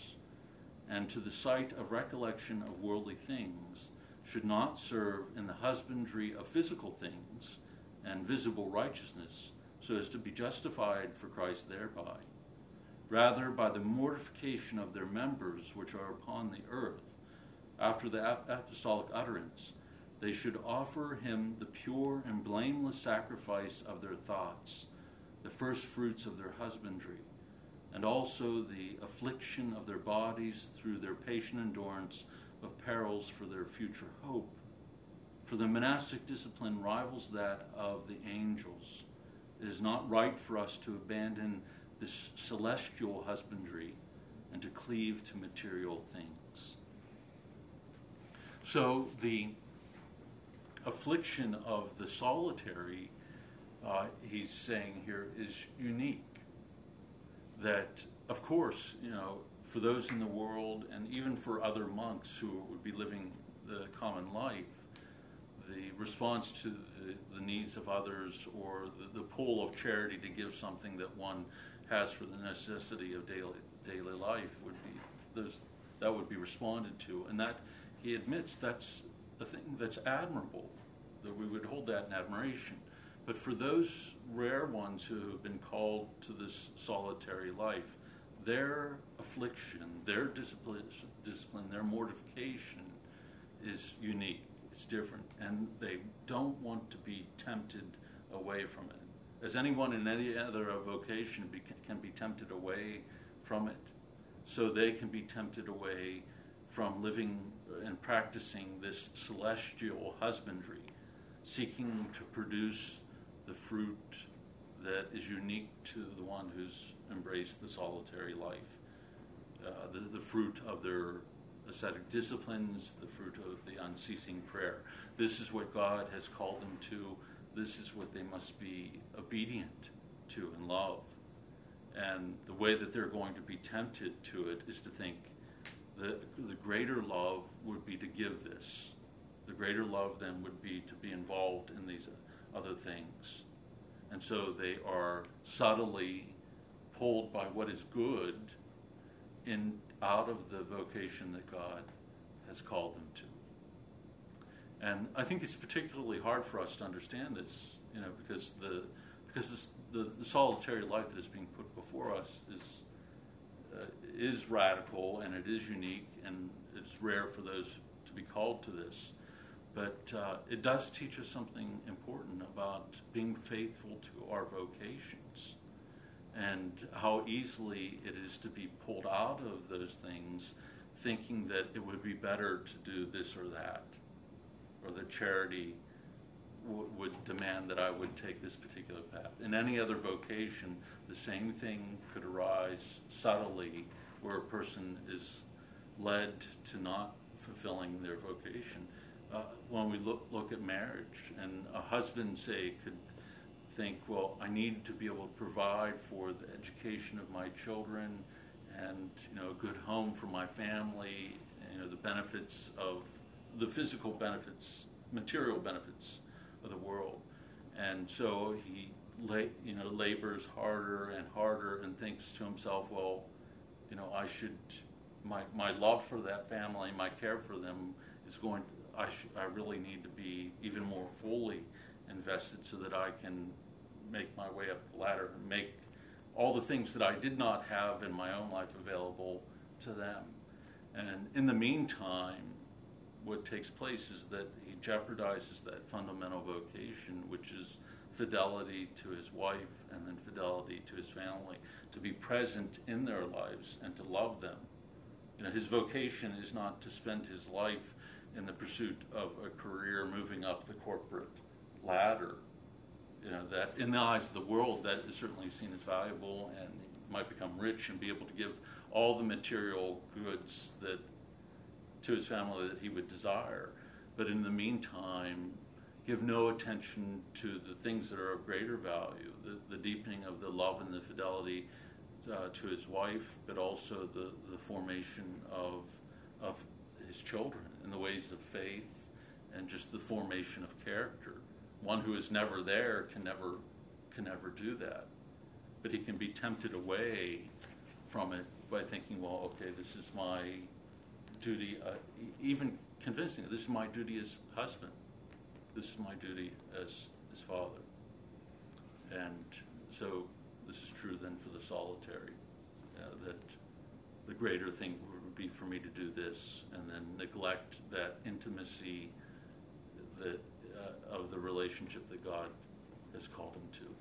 and to the sight of recollection of worldly things, should not serve in the husbandry of physical things and visible righteousness, so as to be justified for Christ thereby. Rather, by the mortification of their members which are upon the earth, after the apostolic utterance, they should offer him the pure and blameless sacrifice of their thoughts, the first fruits of their husbandry, and also the affliction of their bodies through their patient endurance of perils for their future hope. For the monastic discipline rivals that of the angels. It is not right for us to abandon this celestial husbandry and to cleave to material things." So the affliction of the solitary, he's saying here, is unique. That, of course, for those in the world and even for other monks who would be living the common life, the response to the needs of others, or the pull of charity to give something that one has for the necessity of daily life that would be responded to, and that he admits that's a thing that's admirable, that we would hold that in admiration. But for those rare ones who have been called to this solitary life, their affliction, their discipline, their mortification is unique. It's different, and they don't want to be tempted away from it. As anyone in any other vocation can be tempted away from it, so they can be tempted away from living and practicing this celestial husbandry, seeking to produce the fruit that is unique to the one who's embraced the solitary life, the fruit of their ascetic disciplines, the fruit of the unceasing prayer. This is what God has called them to. This is what they must be obedient to and love. And the way that they're going to be tempted to it is to think that the greater love would be to give this. The greater love then would be to be involved in these other things. And so they are subtly pulled by what is good out of the vocation that God has called them to. And I think it's particularly hard for us to understand this, because the solitary life that is being put before us is radical, and it is unique, and it's rare for those to be called to this. But it does teach us something important about being faithful to our vocations, and how easily it is to be pulled out of those things, thinking that it would be better to do this or that. or that charity would demand that I would take this particular path. In any other vocation, the same thing could arise subtly, where a person is led to not fulfilling their vocation. When we look at marriage, and a husband, say, could think, well, I need to be able to provide for the education of my children, and a good home for my family, the benefits of the physical benefits, material benefits of the world. And so he labors harder and harder and thinks to himself, well, I should, my love for that family, my care for them is going to, I really need to be even more fully invested so that I can make my way up the ladder and make all the things that I did not have in my own life available to them. And in the meantime, what takes place is that he jeopardizes that fundamental vocation, which is fidelity to his wife and then fidelity to his family, to be present in their lives and to love them. His vocation is not to spend his life in the pursuit of a career moving up the corporate ladder. That in the eyes of the world, that is certainly seen as valuable, and he might become rich and be able to give all the material goods that to his family that he would desire. But in the meantime, give no attention to the things that are of greater value, the deepening of the love and the fidelity to his wife, but also the formation of his children in the ways of faith and just the formation of character. One who is never there can never do that. But he can be tempted away from it by thinking, well, okay, this is my duty, even convincing, this is my duty as husband. This is my duty as father. And so this is true then for the solitary, that the greater thing would be for me to do this and then neglect that intimacy that of the relationship that God has called him to.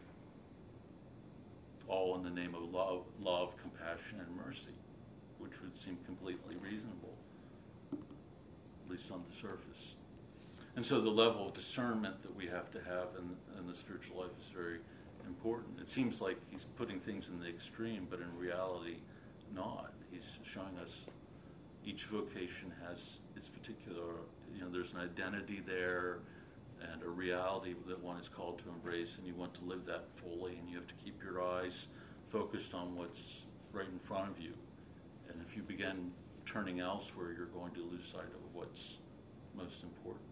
All in the name of love, compassion, and mercy, which would seem completely reasonable, at least on the surface. And so the level of discernment that we have to have in the spiritual life is very important. It seems like he's putting things in the extreme, but in reality, not. He's showing us each vocation has its particular, there's an identity there and a reality that one is called to embrace, and you want to live that fully, and you have to keep your eyes focused on what's right in front of you. And if you begin turning elsewhere, you're going to lose sight of what's most important.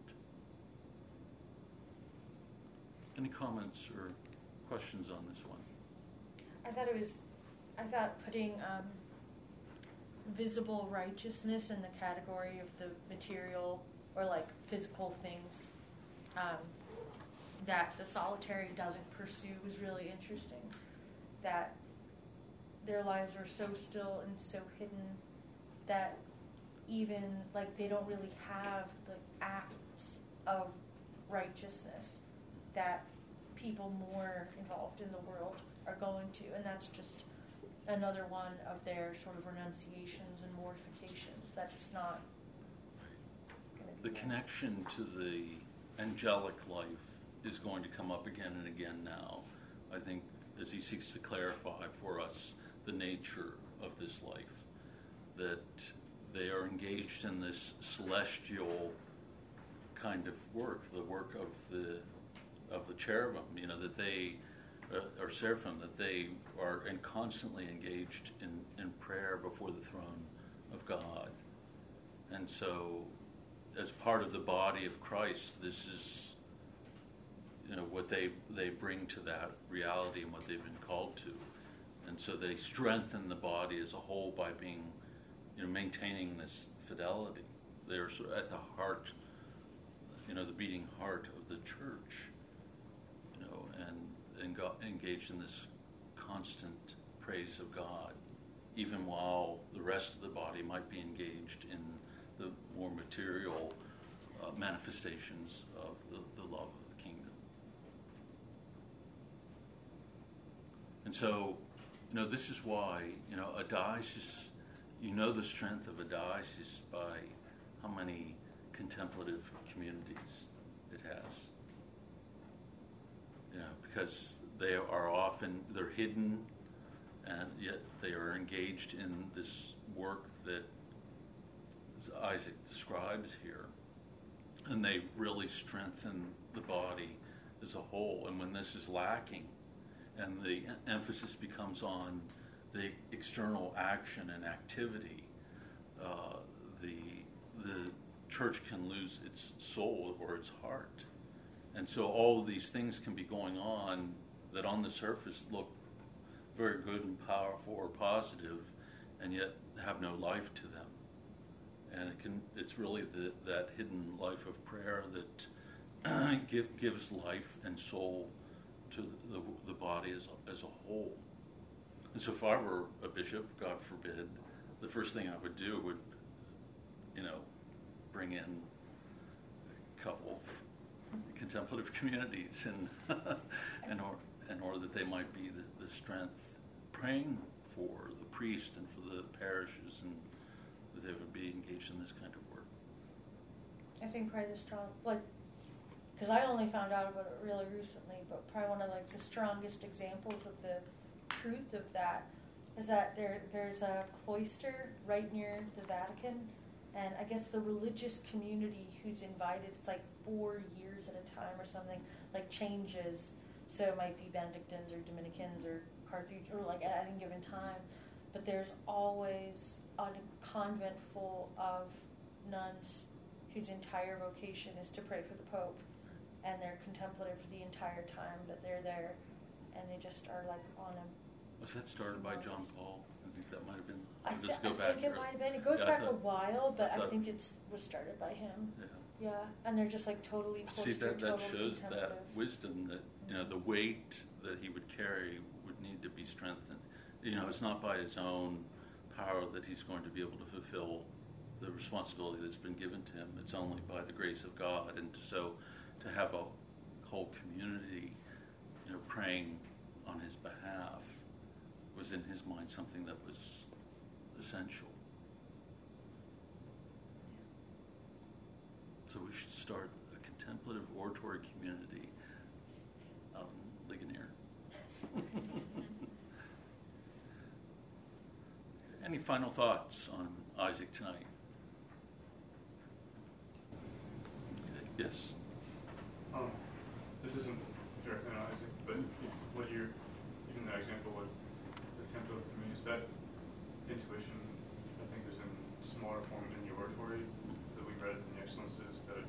Any comments or questions on this one? I thought putting visible righteousness in the category of the material or like physical things that the solitary doesn't pursue is really interesting. That their lives are so still and so hidden that even like they don't really have the acts of righteousness that people more involved in the world are going to, and that's just another one of their sort of renunciations and mortifications. That's not going to be the connection to the angelic life is going to come up again and again now, I think, as he seeks to clarify for us the nature of this life, that they are engaged in this celestial kind of work, the work of the cherubim, that they or seraphim, that they are constantly engaged in prayer before the throne of God. And so, as part of the body of Christ, this is what they bring to that reality and what they've been called to. And so they strengthen the body as a whole by being, maintaining this fidelity. They're sort of at the heart, the beating heart of the church, and engaged in this constant praise of God, even while the rest of the body might be engaged in the more material manifestations of the love of the kingdom. And so, this is why, a diocese, the strength of a diocese by how many contemplative communities it has. Because they're hidden, and yet they are engaged in this work that Isaac describes here. And they really strengthen the body as a whole. And when this is lacking, and the emphasis becomes on the external action and activity, the church can lose its soul or its heart. And so all of these things can be going on that on the surface look very good and powerful or positive, and yet have no life to them. And it's really that hidden life of prayer that gives life and soul to the body as a whole. And so if I were a bishop, God forbid, the first thing I would do would, bring in a couple of contemplative communities in order that they might be the strength, praying for the priest and for the parishes, and that they would be engaged in this kind of work. I think probably the strong, because I only found out about it really recently, but probably one of the strongest examples of the truth of that is that there's a cloister right near the Vatican, and I guess the religious community who's invited, it's 4 years at a time or something, changes. So it might be Benedictines or Dominicans or Carthage, or at any given time. But there's always a convent full of nuns whose entire vocation is to pray for the Pope. And they're contemplative the entire time that they're there. And they just are on a... Was that started by John Paul? I think that might have been... I think it might have been. It goes back a while, but I think it was started by him. Yeah, and they're just totally cloistered. See, that shows that wisdom, that the weight that he would carry would need to be strengthened. It's not by his own power that he's going to be able to fulfill the responsibility that's been given to him. It's only by the grace of God, and so to have a whole community, praying on his behalf was in his mind something that was essential. So we should start a contemplative oratory community out in Ligonier. Any final thoughts on Isaac tonight? Okay. Yes? This isn't directly on Isaac, but what even that example with the temple communities, that intuition, I think, is in smaller form in the oratory that we read in the Excellences, that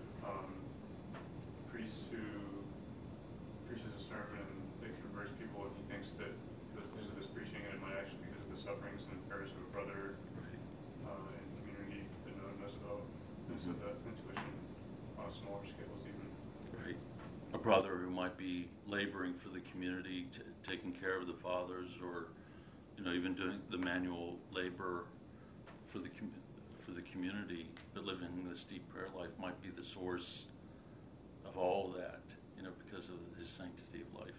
priest who preaches a sermon and it converts people, and he thinks that because of his preaching, and it might actually be because of the sufferings and prayers of a brother in the community that no one knows about. And so that intuition on a smaller scale is even... Right. A brother who might be laboring for the community, taking care of the fathers, or even doing the manual labor for the community, but living this deep prayer life might be the source of all of that, because of his sanctity of life.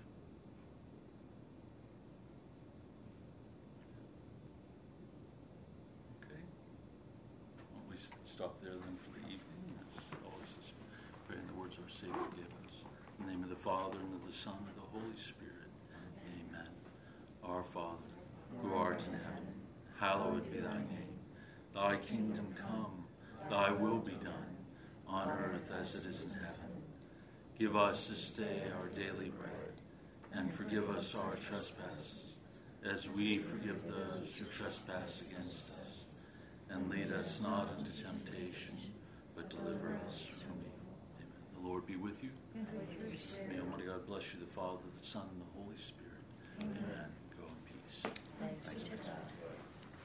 Okay. Well, we stop there then for the evening. As always, let's pray in the words our Savior gave us. In the name of the Father, and of the Son, and of the Holy Spirit. Amen. Our Father, who art in heaven, hallowed be thy name. Thy kingdom come, thy will be done, on earth as it is in heaven. Give us this day our daily bread, and forgive us our trespasses, as we forgive those who trespass against us. And lead us not into temptation, but deliver us from evil. Amen. The Lord be with you. May Almighty God bless you, the Father, the Son, and the Holy Spirit. Amen. Go in peace. Thanks be to God.